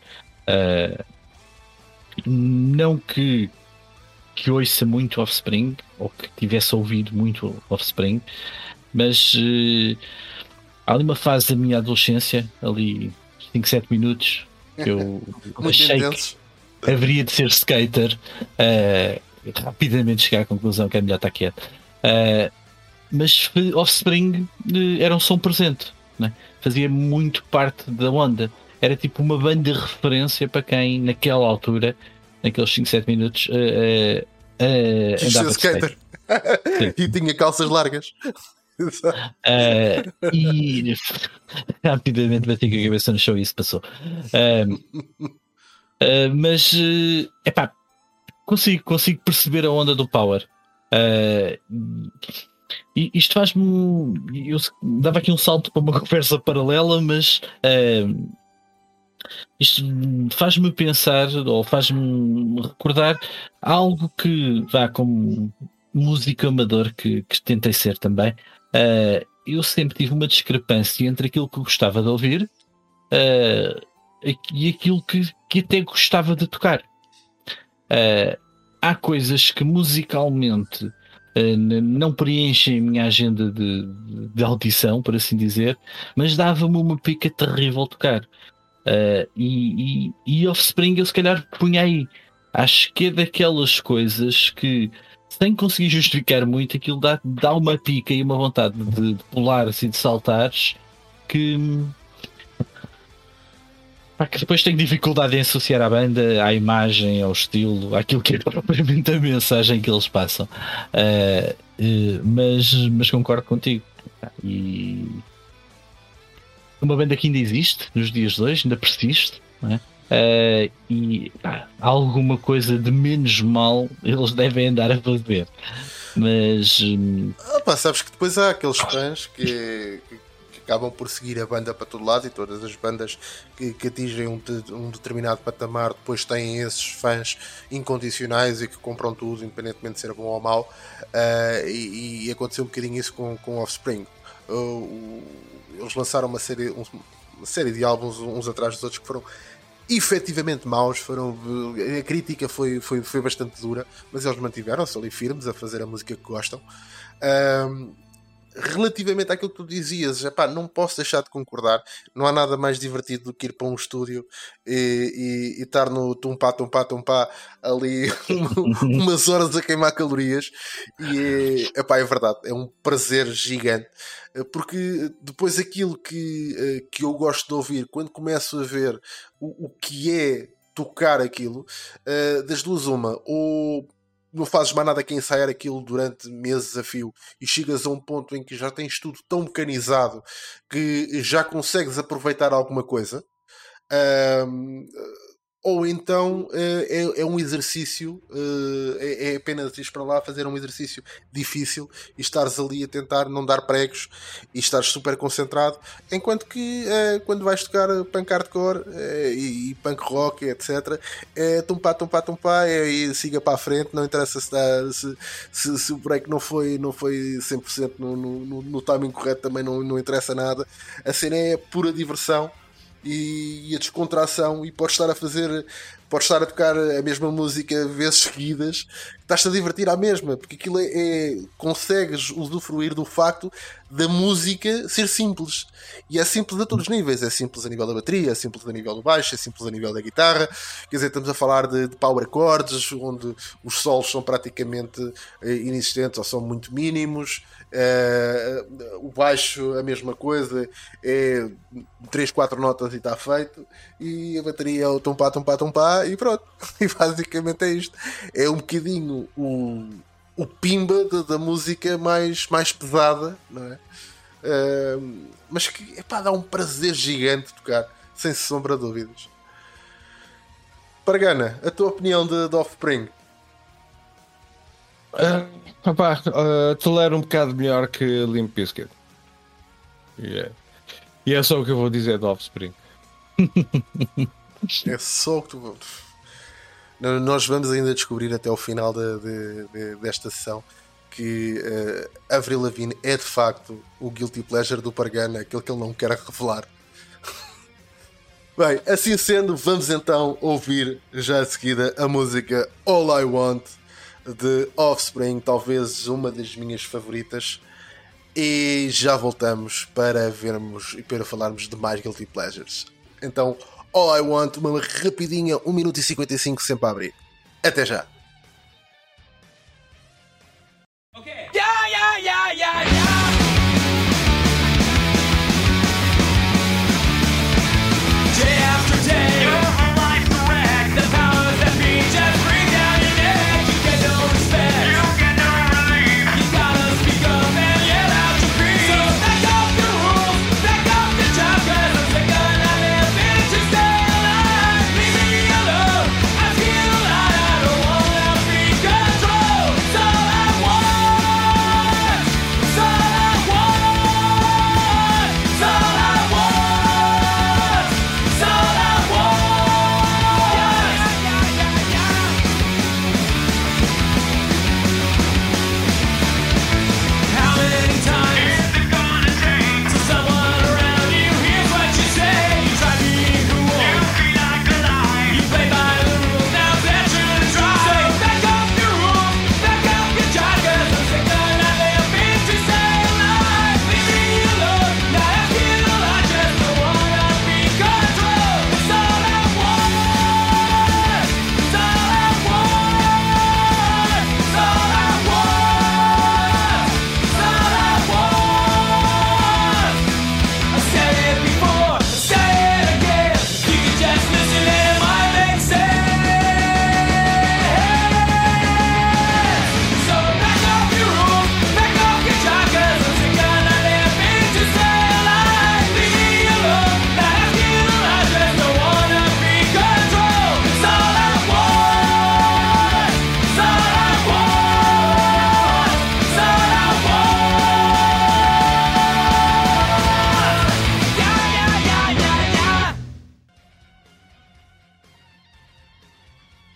Não que ouça muito Offspring, ou que tivesse ouvido muito Offspring, mas há ali uma fase da minha adolescência, ali 5, 7 minutos, que eu achei que haveria de ser skater, rapidamente chegar à conclusão que é melhor estar quieto. mas Offspring era um som presente, né? Fazia muito parte da onda. Era tipo uma banda de referência para quem naquela altura, naqueles 5, 7 minutos, Quis ser andava de skate. skater. E tinha calças largas. E rapidamente bati com a cabeça no chão e isso passou. Mas epá, consigo perceber a onda do Power. E isto faz-me. Eu dava aqui um salto para uma conversa paralela, mas isto faz-me pensar ou faz-me recordar algo que vá como músico amador que tentei ser também. Eu sempre tive uma discrepância entre aquilo que eu gostava de ouvir e aquilo que até gostava de tocar. Há coisas que musicalmente não preenchem a minha agenda de audição, por assim dizer, mas dava-me uma pica terrível tocar. E Offspring eu se calhar punha aí. Acho que é daquelas coisas que, sem conseguir justificar muito, aquilo dá uma pica e uma vontade de pular, assim, de saltares, que depois tenho dificuldade em associar à banda, à imagem, ao estilo, àquilo que é propriamente a mensagem que eles passam. Mas concordo contigo. E uma banda que ainda existe nos dias de hoje, ainda persiste, não é? E alguma coisa de menos mal eles devem andar a fazer. Mas sabes que depois há aqueles fãs que acabam por seguir a banda para todo lado, e todas as bandas que atingem um determinado patamar depois têm esses fãs incondicionais e que compram tudo, independentemente de ser bom ou mau. E aconteceu um bocadinho isso com Offspring. Eles lançaram uma série de álbuns uns atrás dos outros que foram efetivamente maus, a crítica foi bastante dura, mas eles mantiveram-se ali firmes a fazer a música que gostam. Relativamente àquilo que tu dizias, não posso deixar de concordar. Não há nada mais divertido do que ir para um estúdio e estar no tumpá ali umas horas a queimar calorias. E é verdade, é um prazer gigante, porque depois aquilo que eu gosto de ouvir, quando começo a ver o que é tocar aquilo, das duas uma, ou não fazes mais nada que ensaiar aquilo durante meses a fio e chegas a um ponto em que já tens tudo tão mecanizado que já consegues aproveitar alguma coisa, ou então é um exercício, é apenas ir para lá fazer um exercício difícil e estares ali a tentar não dar pregos e estares super concentrado, enquanto que quando vais tocar punk hardcore e punk rock, etc., é tumpá, e siga para a frente, não interessa se o break não foi 100% no timing correto, também não interessa nada. A cena é pura diversão e a descontração, e podes estar a tocar a mesma música vezes seguidas, estás-te a divertir à mesma, porque aquilo consegues usufruir do facto da música ser simples, e é simples a todos os níveis. É simples a nível da bateria, é simples a nível do baixo, é simples a nível da guitarra, quer dizer, estamos a falar de power chords, onde os solos são praticamente inexistentes ou são muito mínimos. O baixo a mesma coisa, é 3, 4 notas e está feito, e a bateria é o tumpá e pronto. E basicamente é isto, é um bocadinho o pimba da música mais pesada, não é? Mas que dá um prazer gigante tocar, sem sombra de dúvidas. Pargana, a tua opinião de Offspring? Tolero um bocado melhor que Limp Bizkit. E é só o que eu vou dizer do Offspring. É só o que tu... Nós vamos ainda descobrir até o final desta sessão que Avril Lavigne é de facto o guilty pleasure do Pargana, aquele que ele não quer revelar. Bem, assim sendo, vamos então ouvir já a seguida a música All I Want de Offspring, talvez uma das minhas favoritas, e já voltamos para vermos e para falarmos de mais guilty pleasures. Então, All I Want, uma rapidinha, 1 minuto e 55 sempre a abrir. Até já! Okay. Yeah, yeah, yeah, yeah, yeah.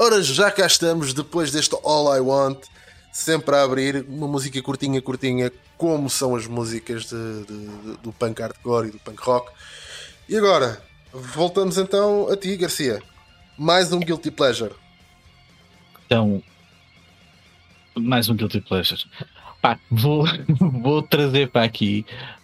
Ora, já cá estamos depois deste All I Want, sempre a abrir uma música curtinha, como são as músicas do punk hardcore e do punk rock. E agora, voltamos então a ti, Garcia. Mais um Guilty Pleasure. Então, mais um Guilty Pleasure. Pá, vou trazer para aqui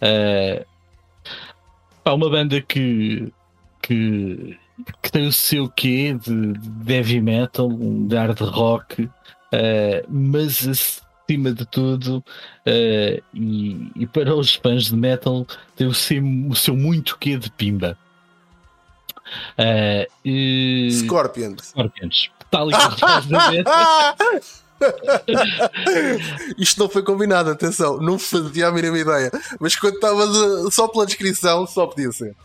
uma banda que tem o seu quê de heavy metal, de hard rock, mas acima de tudo, e para os fãs de metal, tem o seu muito quê de pimba. Scorpions. Tal e completamente. Isto não foi combinado, atenção, não fazia a mínima ideia, mas quando estavas só pela descrição, só podia ser.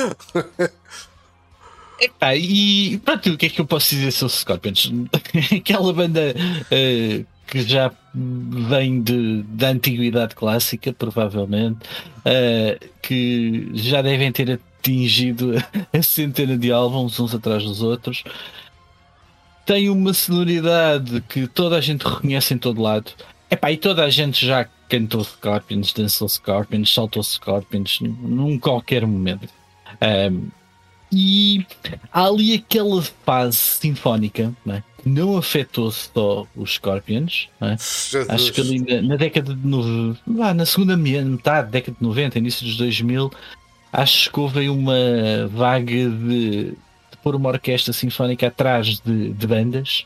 Epá, e pronto, o que é que eu posso dizer sobre Scorpions? Aquela banda que já vem da antiguidade clássica, provavelmente, que já devem ter atingido a centena de álbuns uns atrás dos outros. Tem uma sonoridade que toda a gente reconhece em todo lado. Epá, e toda a gente já cantou Scorpions, dançou Scorpions, saltou Scorpions num qualquer momento. E há ali aquela fase sinfónica, não é? Que não afetou só os Scorpions, não é? Acho que ali na década de na segunda metade da década de 90, início dos 2000, acho que houve uma vaga de pôr uma orquestra sinfónica atrás de bandas.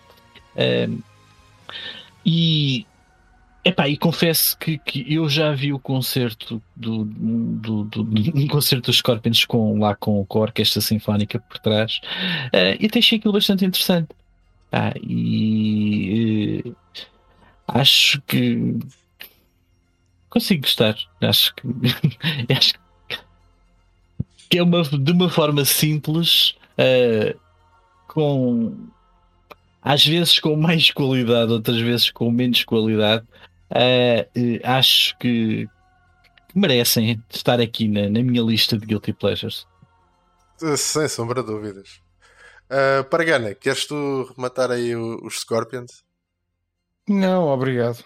E confesso que eu já vi o concerto um concerto dos Scorpions com a orquestra sinfónica por trás, e até achei aquilo bastante interessante. Acho que consigo gostar. Acho que é de uma forma simples, às vezes com mais qualidade, outras vezes com menos qualidade. Acho que merecem estar aqui na minha lista de Guilty Pleasures. Sem sombra de dúvidas. Paragana, queres tu rematar aí os Scorpions? Não, obrigado.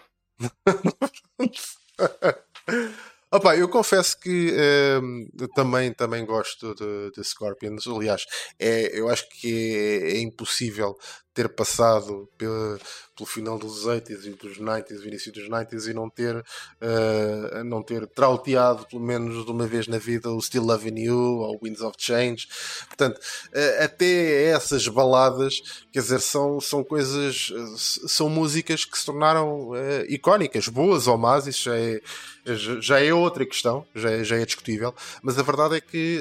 Opa, eu confesso que eu também gosto de Scorpions. Aliás, eu acho que é impossível ter passado pelo final dos 80s e dos 90s, o início dos 90s, e não ter trauteado pelo menos de uma vez na vida o Still Loving You ou Winds of Change. Portanto, até essas baladas, quer dizer, são coisas, são músicas que se tornaram icónicas, boas ou más. Isso já é outra questão, já é discutível, mas a verdade é que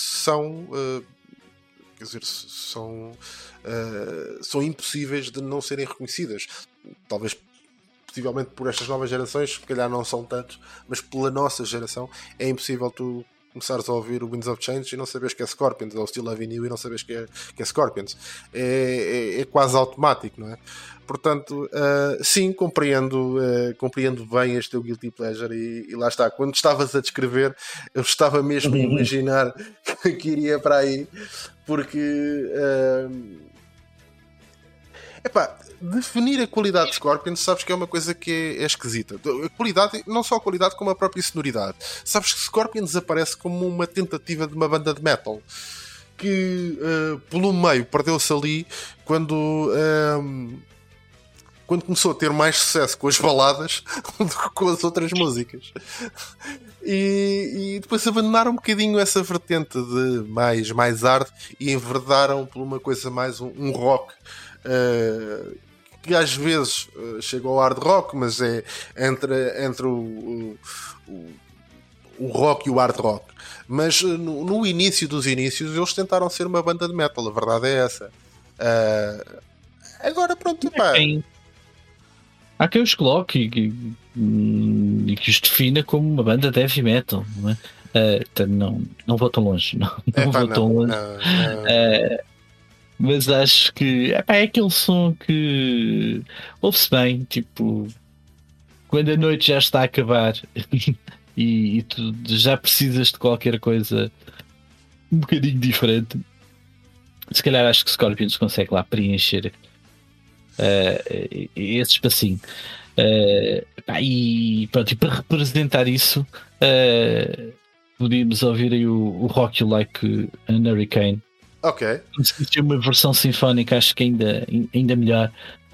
são impossíveis de não serem reconhecidas. Talvez, possivelmente por estas novas gerações, se calhar não são tantos, mas pela nossa geração é impossível tu começares a ouvir o Winds of Change e não saberes que é Scorpions, ou Still Loving You e não saberes que é Scorpions. É quase automático, não é? Portanto, sim, compreendo bem este teu Guilty Pleasure, e lá está. Quando estavas a descrever, eu estava mesmo a imaginar que iria para aí, porque definir a qualidade de Scorpions, sabes que é uma coisa que é esquisita. A qualidade, não só a qualidade, como a própria sonoridade. Sabes que Scorpions aparece como uma tentativa de uma banda de metal que pelo meio perdeu-se ali quando começou a ter mais sucesso com as baladas do que com as outras músicas. E depois abandonaram um bocadinho essa vertente de mais arte e enverdaram por uma coisa mais um rock, que às vezes chega ao hard rock, mas é entre o rock e o hard rock. Mas no início dos inícios eles tentaram ser uma banda de metal, a verdade é essa. Agora pronto, pá. Há quem os coloque e que os defina como uma banda de heavy metal, não é? Não vou tão longe, não vou tão longe. Mas acho que é aquele som que ouve-se bem, tipo, quando a noite já está a acabar e tu já precisas de qualquer coisa um bocadinho diferente. Se calhar acho que Scorpions consegue lá preencher esse espacinho. E pronto, e para representar isso, podíamos ouvir aí o Rock You Like an Hurricane. Ok. Se ter uma versão sinfónica, acho que ainda melhor.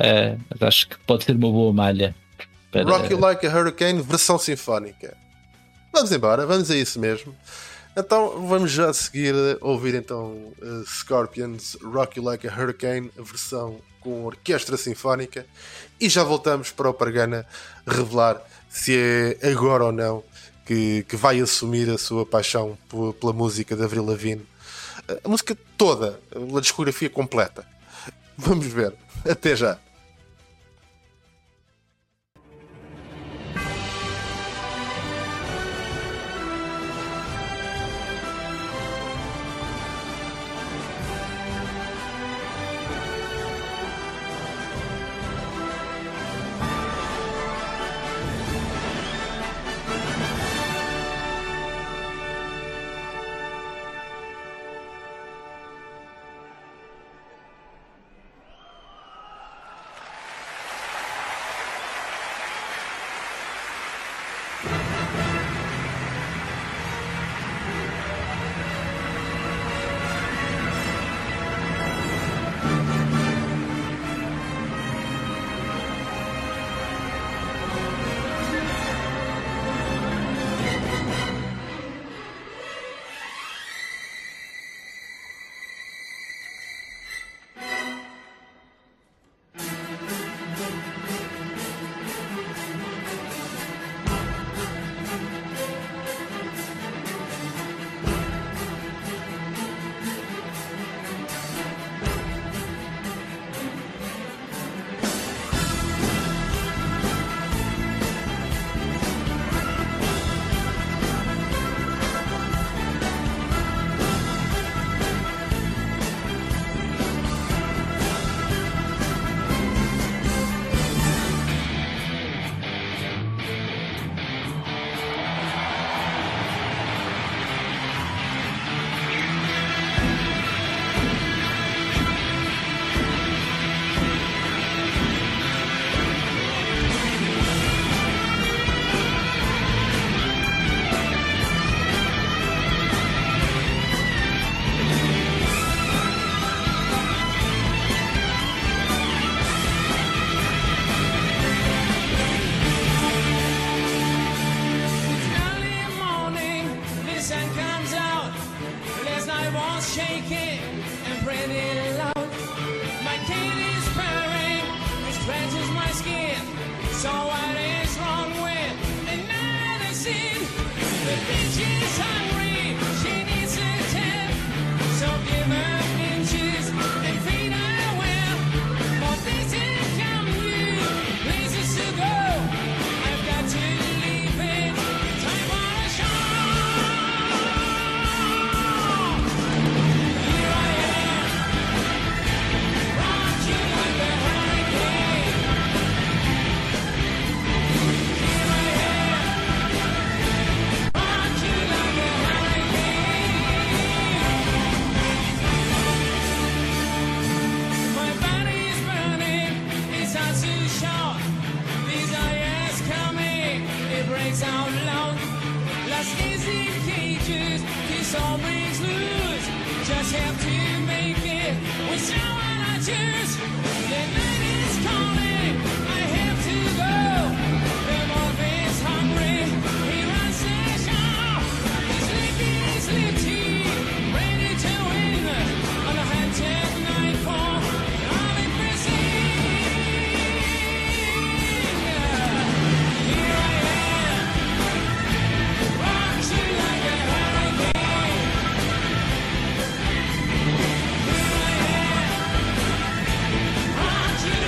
Acho que pode ser uma boa malha. Rock You Like a Hurricane, versão sinfónica. Vamos embora, vamos a isso mesmo. Então vamos já a seguir ouvir então Scorpions Rock You Like a Hurricane, a versão com orquestra sinfónica, e já voltamos para o Pargana revelar se é agora ou não que vai assumir a sua paixão pela música de Avril Lavigne, a música toda, a discografia completa. Vamos ver, até já. Rock you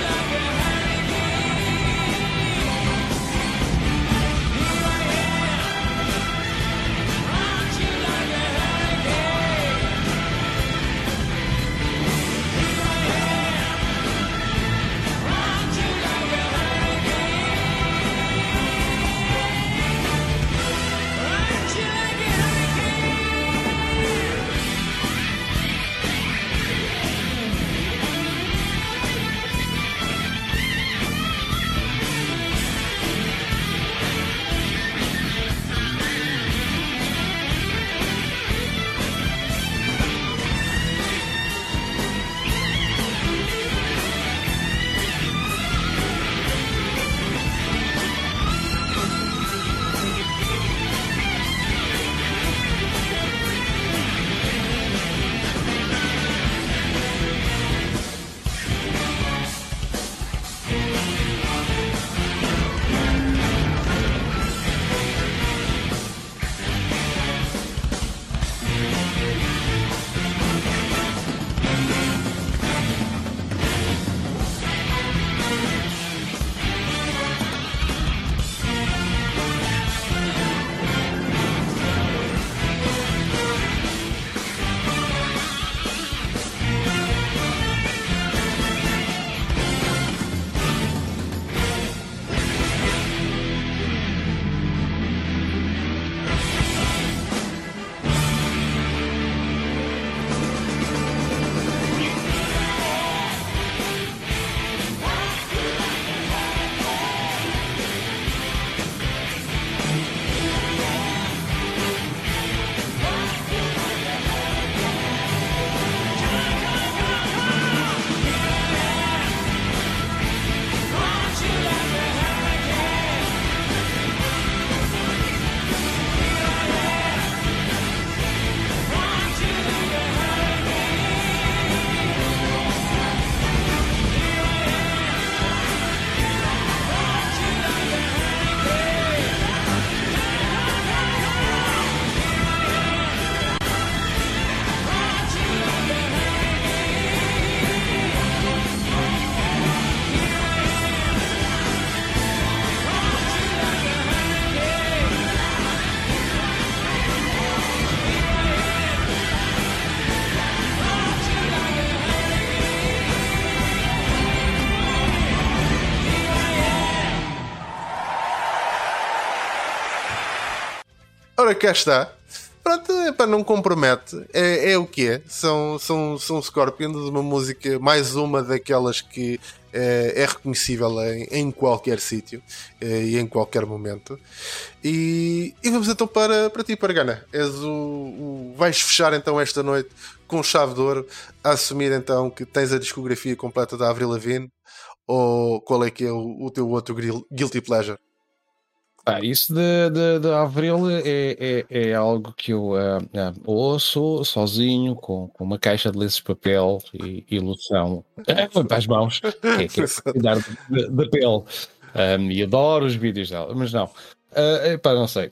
Ora, cá está. Pronto, epá, não compromete. É o que é. São Scorpions, uma música, mais uma daquelas que é reconhecível em qualquer sítio e em qualquer momento. E vamos então para ti, Pargana. Vais fechar então esta noite com chave de ouro, a assumir então que tens a discografia completa da Avril Lavigne, ou qual é que é o teu outro guilty pleasure? Isso de Avril é algo que eu ouço sozinho, com uma caixa de lenços de papel e loção para as mãos, que é cuidar da pele. E adoro os vídeos dela, mas não. Não sei.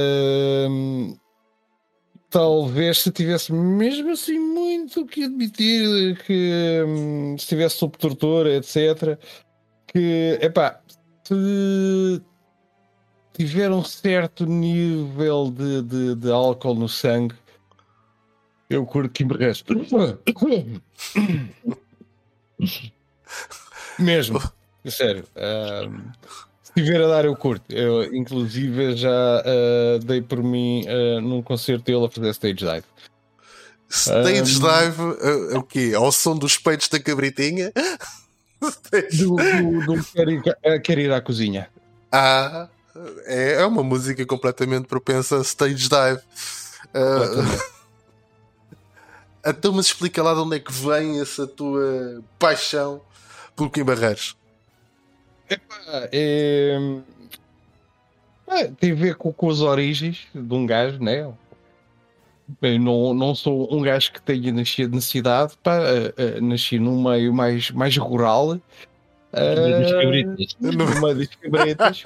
Talvez se tivesse mesmo assim muito que admitir que se tivesse sob tortura, etc., que, se tiver um certo nível de álcool no sangue, eu curto que me reste. Mesmo, sério. Se tiver a dar, eu curto. Eu, inclusive, já dei por mim num concerto dele a fazer stage dive. Stage dive, o quê? Ao som dos peitos da cabritinha? Quer ir à cozinha. É uma música completamente propensa a stage dive. Então, mas explica lá de onde é que vem essa tua paixão pelo Kim Barreiros. Tem a ver com as origens de um gajo, né? Eu não sou um gajo que tenha nascido na cidade, nasci num meio mais rural. No meio das cabritas.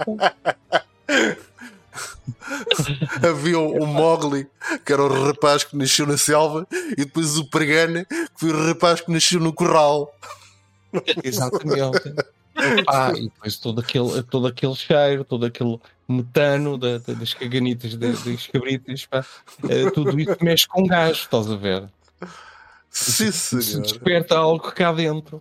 Havia o Mowgli, que era o rapaz que nasceu na selva, e depois o Pargana, que foi o rapaz que nasceu no corral. Exatamente. E depois todo aquele cheiro, todo aquele metano das caganitas das cabritas, tudo isso mexe com gás, estás a ver? Sim, Se senhor. desperta algo cá dentro.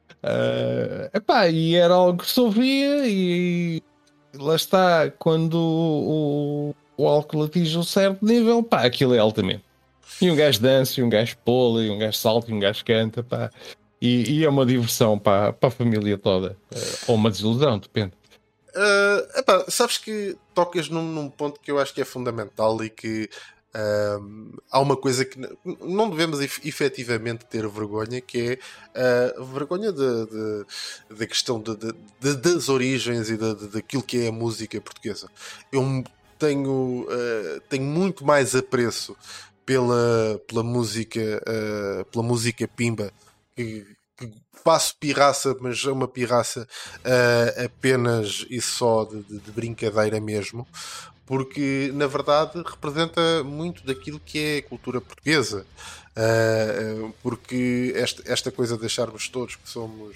E era algo que se ouvia, e lá está, quando o álcool atinge um certo nível, aquilo é altamente. E um gajo dança, e um gajo pula, e um gajo salta, e um gajo canta, e é uma diversão para a família toda. Ou uma desilusão, depende. Sabes que tocas num ponto que eu acho que é fundamental, e que há uma coisa que não devemos efetivamente ter vergonha, que é a vergonha da questão das origens e daquilo que é a música portuguesa. Eu tenho muito mais apreço pela música pimba, que faço pirraça, mas é uma pirraça apenas e só de brincadeira mesmo, porque na verdade representa muito daquilo que é a cultura portuguesa, porque esta coisa de acharmos todos que somos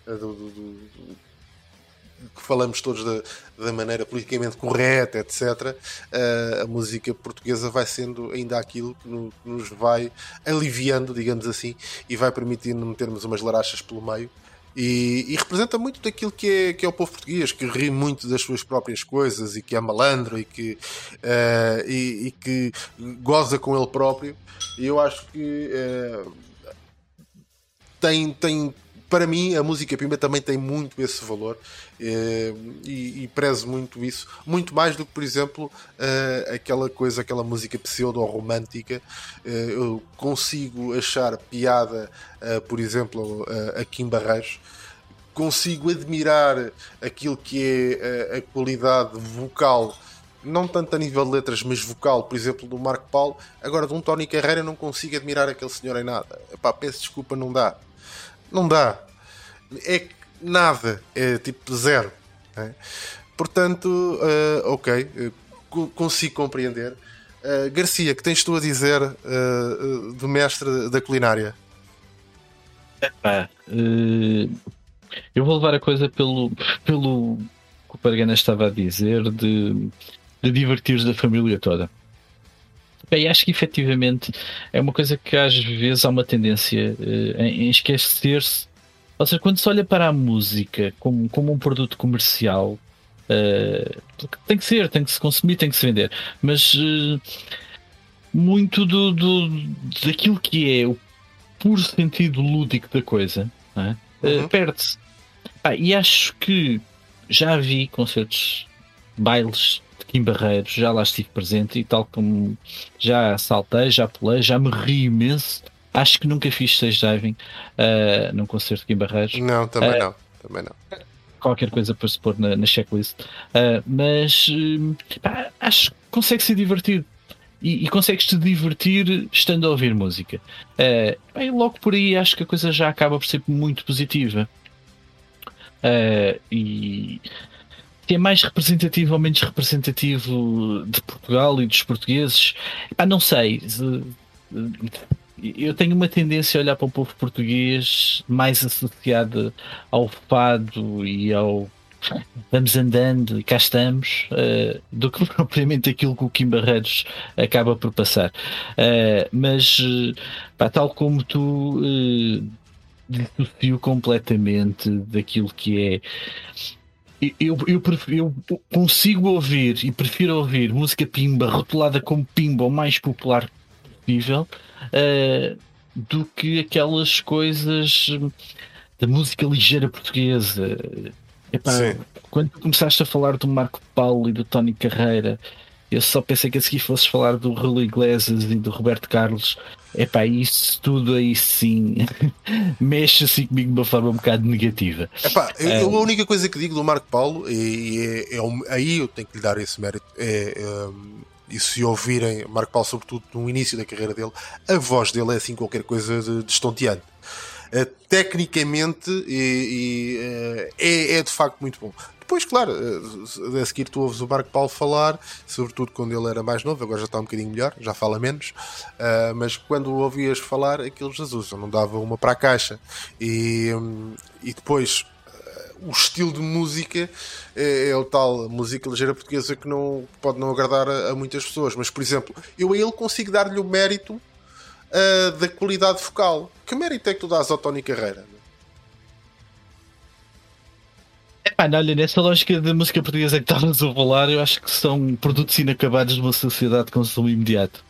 que falamos todos da maneira politicamente correta, etc. A música portuguesa vai sendo ainda aquilo que nos vai aliviando, digamos assim, e vai permitindo metermos umas larachas pelo meio. E representa muito daquilo que é o povo português, que ri muito das suas próprias coisas, e que é malandro, e que goza com ele próprio. E eu acho que tem, para mim, a música pimba também tem muito esse valor, e prezo muito isso, muito mais do que, por exemplo, aquela música pseudo-romântica. Eu consigo achar piada, por exemplo, a Kim Barreiros, consigo admirar aquilo que é a qualidade vocal, não tanto a nível de letras, mas vocal, por exemplo, do Marco Paulo. Agora, de um Tony Carreira, não consigo admirar aquele senhor em nada. Peço desculpa, não dá. Não dá. É nada. É tipo zero. Né? Portanto, ok. Consigo compreender. Garcia, que tens tu a dizer do mestre da culinária? Eu vou levar a coisa pelo que o Pargana estava a dizer, de divertir da família toda. Bem, acho que efetivamente é uma coisa que às vezes há uma tendência em esquecer-se. Ou seja, quando se olha para a música como um produto comercial, Tem que ser, tem que se consumir, tem que se vender. Mas muito daquilo que é o puro sentido lúdico da coisa, não é? Perde-se. E acho que já vi concertos, bailes de Kim Barreiros, já lá estive presente e tal como já saltei, já pulei, já me ri imenso. Acho que nunca fiz stage diving num concerto de Kim Barreiros. Não, também não. Também não. Qualquer coisa para se pôr na checklist. Mas acho que consegue ser divertido. E consegues-te divertir estando a ouvir música. Logo por aí acho que a coisa já acaba por ser muito positiva. E que é mais representativo ou menos representativo de Portugal e dos portugueses, não sei. Eu tenho uma tendência a olhar para o povo português mais associado ao fado e ao vamos andando e cá estamos, do que propriamente aquilo que o Kim Barreiros acaba por passar. Mas tal como tu, dissocio completamente daquilo que é. Eu consigo ouvir e prefiro ouvir música pimba rotulada como pimba o mais popular possível do que aquelas coisas da música ligeira portuguesa. Quando tu começaste a falar do Marco Paulo e do Tony Carreira, eu só pensei que a seguir fosses falar do Raul Iglesias e do Roberto Carlos. Isso tudo aí sim mexe assim comigo de uma forma um bocado negativa. A única coisa que digo do Marco Paulo, aí eu tenho que lhe dar esse mérito, e se ouvirem Marco Paulo, sobretudo no início da carreira dele, a voz dele é assim qualquer coisa de estonteante. Tecnicamente é de facto muito bom. Depois, claro, a seguir tu ouves o Marco Paulo falar, sobretudo quando ele era mais novo, agora já está um bocadinho melhor, já fala menos, mas quando o ouvias falar, aquele Jesus, eu não dava uma para a caixa. E depois, o estilo de música é o tal música ligeira portuguesa que pode não agradar a muitas pessoas, mas, por exemplo, eu a ele consigo dar-lhe o mérito da qualidade vocal. Que mérito é que tu dás ao Tony Carreira? Olha, nessa lógica da música portuguesa que estavas a falar, eu acho que são produtos inacabados de uma sociedade de consumo imediato.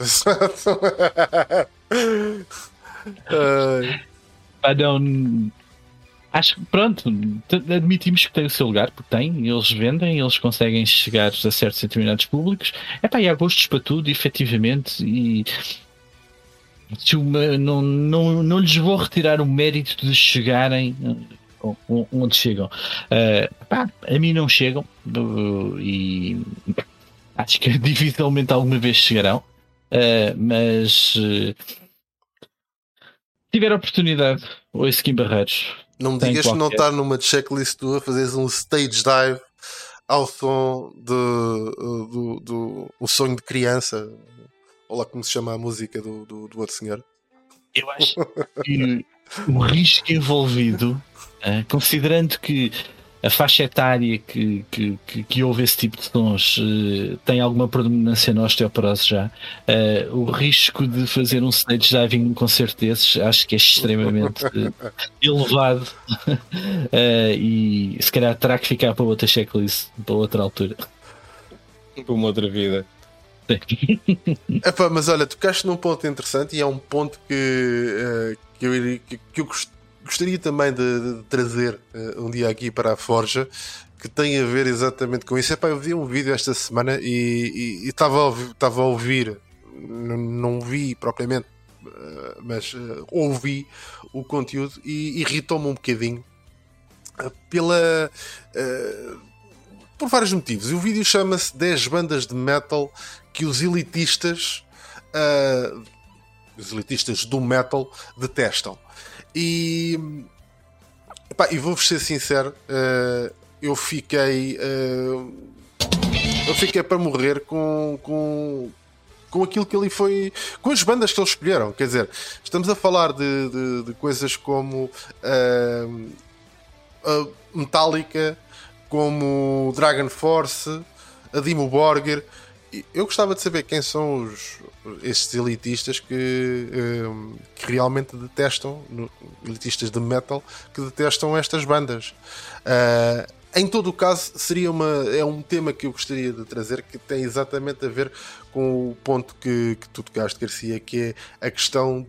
Não, acho que pronto, admitimos que tem o seu lugar, porque eles vendem, eles conseguem chegar a certos determinados públicos. E há gostos para tudo, efetivamente, e não lhes vou retirar o mérito de chegarem onde chegam. A mim não chegam, e acho que dificilmente alguma vez chegarão, mas se tiver a oportunidade, ouço Kim Barreiros. Não me digas que não está numa checklist tua a fazeres um stage dive ao som do O Sonho de Criança, ou lá como se chama a música do outro senhor. Eu acho que o risco envolvido, considerando que a faixa etária que ouve esse tipo de sons tem alguma predominância na osteoporose já, o risco de fazer um stage diving num concerto desses acho que é extremamente elevado, e se calhar terá que ficar para outra checklist, para outra altura, para uma outra vida. Mas olha, tocaste num ponto interessante, e é um ponto que eu gostaria também de trazer um dia aqui para a Forja, que tem a ver exatamente com isso. Eu vi um vídeo esta semana e estava a ouvir, não vi propriamente, mas ouvi o conteúdo e irritou-me um bocadinho por vários motivos. O vídeo chama-se 10 bandas de metal que os elitistas do metal detestam. E vou-vos ser sincero, eu fiquei para morrer com aquilo que ele foi, com as bandas que eles escolheram. Quer dizer, estamos a falar de coisas como a Metallica, como Dragon Force, a Dimmu Borgir. Eu gostava de saber quem são estes elitistas que realmente detestam, elitistas de metal, que detestam estas bandas. Em todo o caso, é um tema que eu gostaria de trazer, que tem exatamente a ver com o ponto que tu tocaste, Garcia, que é a questão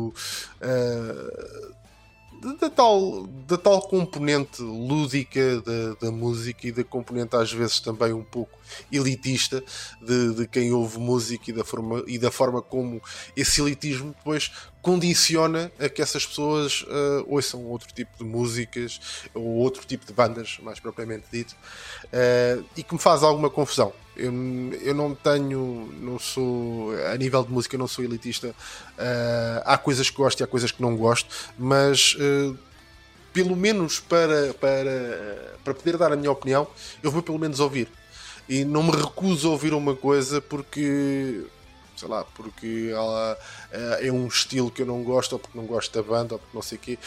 da tal componente lúdica da música, e da componente às vezes também um pouco elitista de quem ouve música, e da forma como esse elitismo depois condiciona a que essas pessoas ouçam outro tipo de músicas ou outro tipo de bandas, mais propriamente dito, e que me faz alguma confusão. Eu não sou, a nível de música, não sou elitista. Há coisas que gosto e há coisas que não gosto, mas pelo menos para poder dar a minha opinião, eu vou pelo menos ouvir, e não me recuso a ouvir uma coisa porque, sei lá, porque ela é um estilo que eu não gosto, ou porque não gosto da banda, ou porque não sei o quê.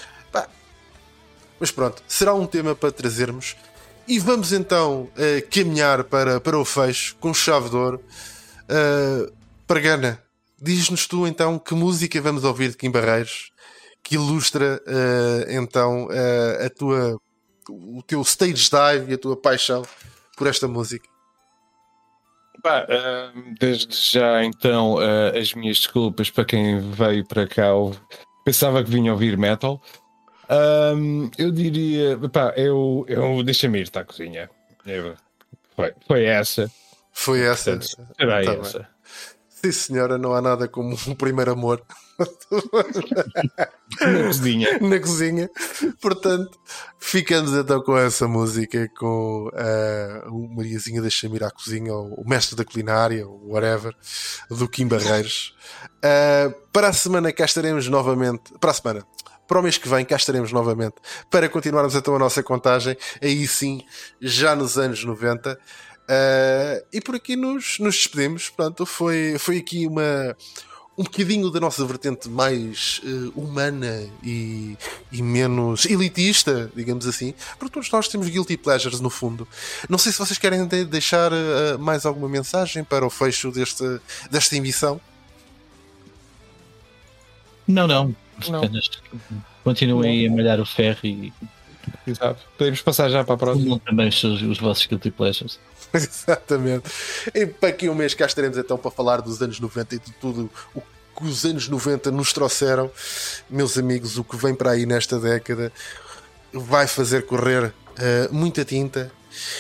Mas pronto, será um tema para trazermos. E vamos então caminhar para o fecho com chave de ouro. Pargana, diz-nos tu então que música vamos ouvir de Kim Barreiros, que ilustra então o teu stage dive e a tua paixão por esta música. Desde já então as minhas desculpas para quem veio para cá. Pensava que vinha ouvir metal. Eu diria, eu deixa-me ir, está a cozinha. Foi essa. Foi essa. Será essa. Sim, senhora, não há nada como um primeiro amor na cozinha. Portanto, ficamos então com essa música, com o Mariazinha deixa-me ir à cozinha, ou o mestre da culinária, ou whatever, do Kim Barreiros. Para a semana cá estaremos novamente. Para o mês que vem cá estaremos novamente para continuarmos então a nossa contagem, aí sim, já nos anos 90. E por aqui nos despedimos. Portanto, foi aqui um bocadinho da nossa vertente mais humana e menos elitista, digamos assim, porque todos nós temos guilty pleasures no fundo. Não sei se vocês querem deixar mais alguma mensagem para o fecho desta emissão. Não. Apenas continuem a malhar o ferro e exato. Podemos passar já para a próxima. Também os vossos guilty pleasures. Exatamente. E para aqui um mês cá estaremos então para falar dos anos 90 e de tudo o que os anos 90 nos trouxeram. Meus amigos, o que vem para aí nesta década vai fazer correr muita tinta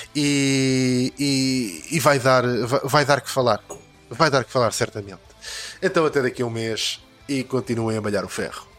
e vai dar que falar. Vai dar que falar, certamente. Então até daqui a um mês, e continuem a malhar o ferro.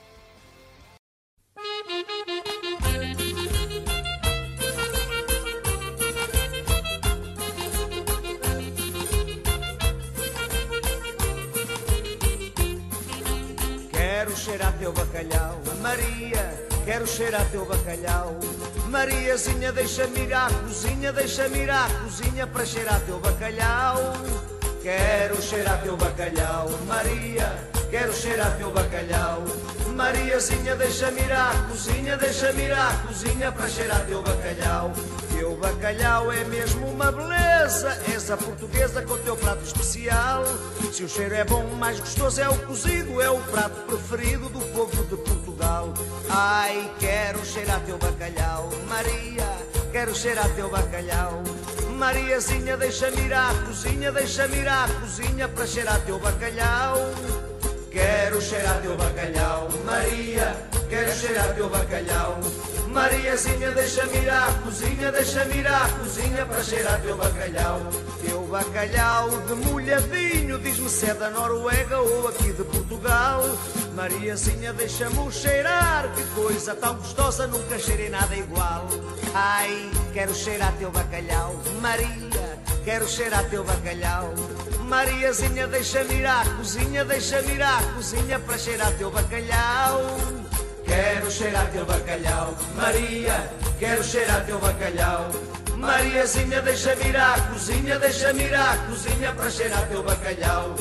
Quero cheirar teu bacalhau, Maria, quero cheirar teu bacalhau. Mariazinha, deixa-me ir à cozinha, deixa-me ir à cozinha para cheirar teu bacalhau. Quero cheirar teu bacalhau, Maria, quero cheirar teu bacalhau. Mariazinha, deixa-me ir à cozinha, deixa-me ir à cozinha para cheirar teu bacalhau. Teu bacalhau é mesmo uma beleza, és a portuguesa com teu prato especial. Se o cheiro é bom, mais gostoso é o cozido, é o prato preferido do povo de Portugal. Ai, quero cheirar teu bacalhau, Maria, quero cheirar teu bacalhau. Mariazinha, deixa-me ir à cozinha, deixa-me ir à cozinha para cheirar teu bacalhau. Quero cheirar teu bacalhau, Maria, quero cheirar teu bacalhau. Mariazinha, deixa-me ir à cozinha, deixa-me ir à cozinha para cheirar teu bacalhau. Teu bacalhau de molhadinho, diz-me se é da Noruega ou aqui de Portugal. Mariazinha, deixa-me cheirar, que coisa tão gostosa, nunca cheirei nada igual. Ai, quero cheirar teu bacalhau, Maria, quero cheirar teu bacalhau. Mariazinha, deixa-me ir à cozinha, deixa-me ir à cozinha para cheirar teu bacalhau. Quero cheirar teu bacalhau, Maria, quero cheirar teu bacalhau. Mariazinha, deixa-me ir à cozinha, deixa-me ir à cozinha para cheirar teu bacalhau.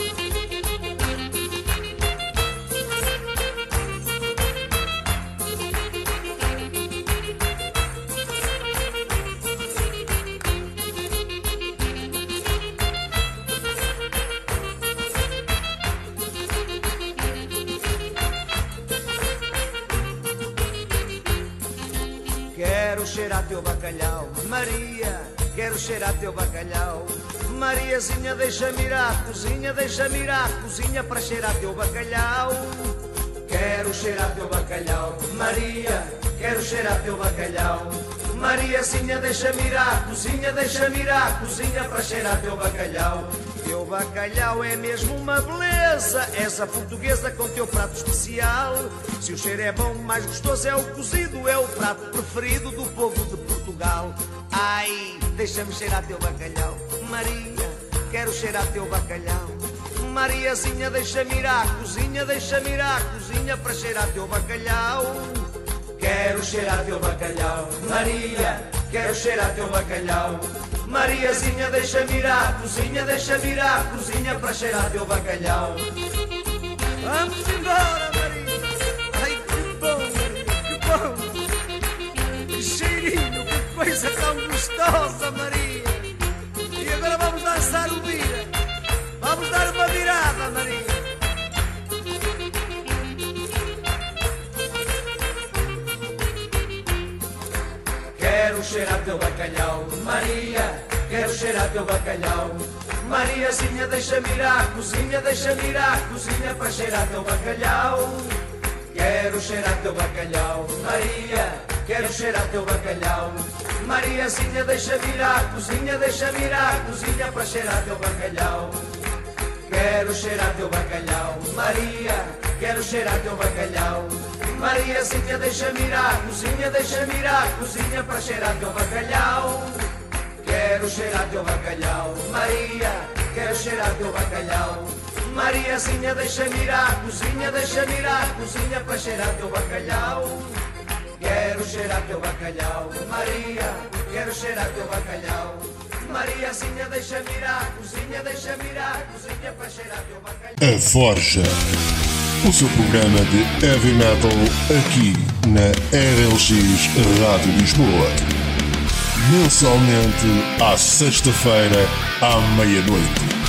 cheirar teu bacalhau. Maria, quero cheirar teu bacalhau. Mariazinha, deixa-me ir à cozinha, deixa-me ir à cozinha para cheirar teu bacalhau. Quero cheirar teu bacalhau. Maria, quero cheirar teu bacalhau. Mariazinha, deixa-me ir à cozinha, deixa-me ir à cozinha para cheirar teu bacalhau. Teu bacalhau é mesmo uma beleza, és a portuguesa com teu prato especial. Se o cheiro é bom, mais gostoso é o cozido, é o prato preferido do povo de Portugal. Ai, deixa-me cheirar teu bacalhau. Maria, quero cheirar teu bacalhau. Mariazinha, deixa-me ir à cozinha, deixa-me ir à cozinha para cheirar teu bacalhau. Quero cheirar teu bacalhau. Maria, quero cheirar teu bacalhau. Mariazinha, deixa-me ir à cozinha, deixa-me ir à cozinha para cheirar teu bacalhau. Vamos embora, Maria. Ai, que bom, Maria, que bom. Que cheirinho, que coisa tão gostosa, Maria. E agora vamos dançar o vira. Vamos dar uma virada, Maria. Quero cheirar teu bacalhau. Maria, quero cheirar teu bacalhau. Mariazinha, deixa-me ir à cozinha, deixa-me ir à cozinha para cheirar teu bacalhau. Quero cheirar teu bacalhau. Maria, quero cheirar teu bacalhau. Mariazinha, deixa-me ir à cozinha, deixa-me ir à cozinha para cheirar teu bacalhau. Quero cheirar teu bacalhau. Maria, quero cheirar teu bacalhau. Mariazinha, deixa-me ir à cozinha, deixa-me ir à cozinha para cheirar teu bacalhau. Quero cheirar teu bacalhau. Maria, quero cheirar teu bacalhau. Mariazinha, deixa-me ir à cozinha, deixa-me ir à cozinha para cheirar teu bacalhau. Quero cheirar teu bacalhau. Maria, quero cheirar teu bacalhau. Mariazinha, deixa-me ir à cozinha, deixa-me ir à cozinha para cheirar teu bacalhau. A Forja, o seu programa de heavy metal aqui na RLX Rádio Lisboa. Mensalmente à sexta-feira à meia-noite.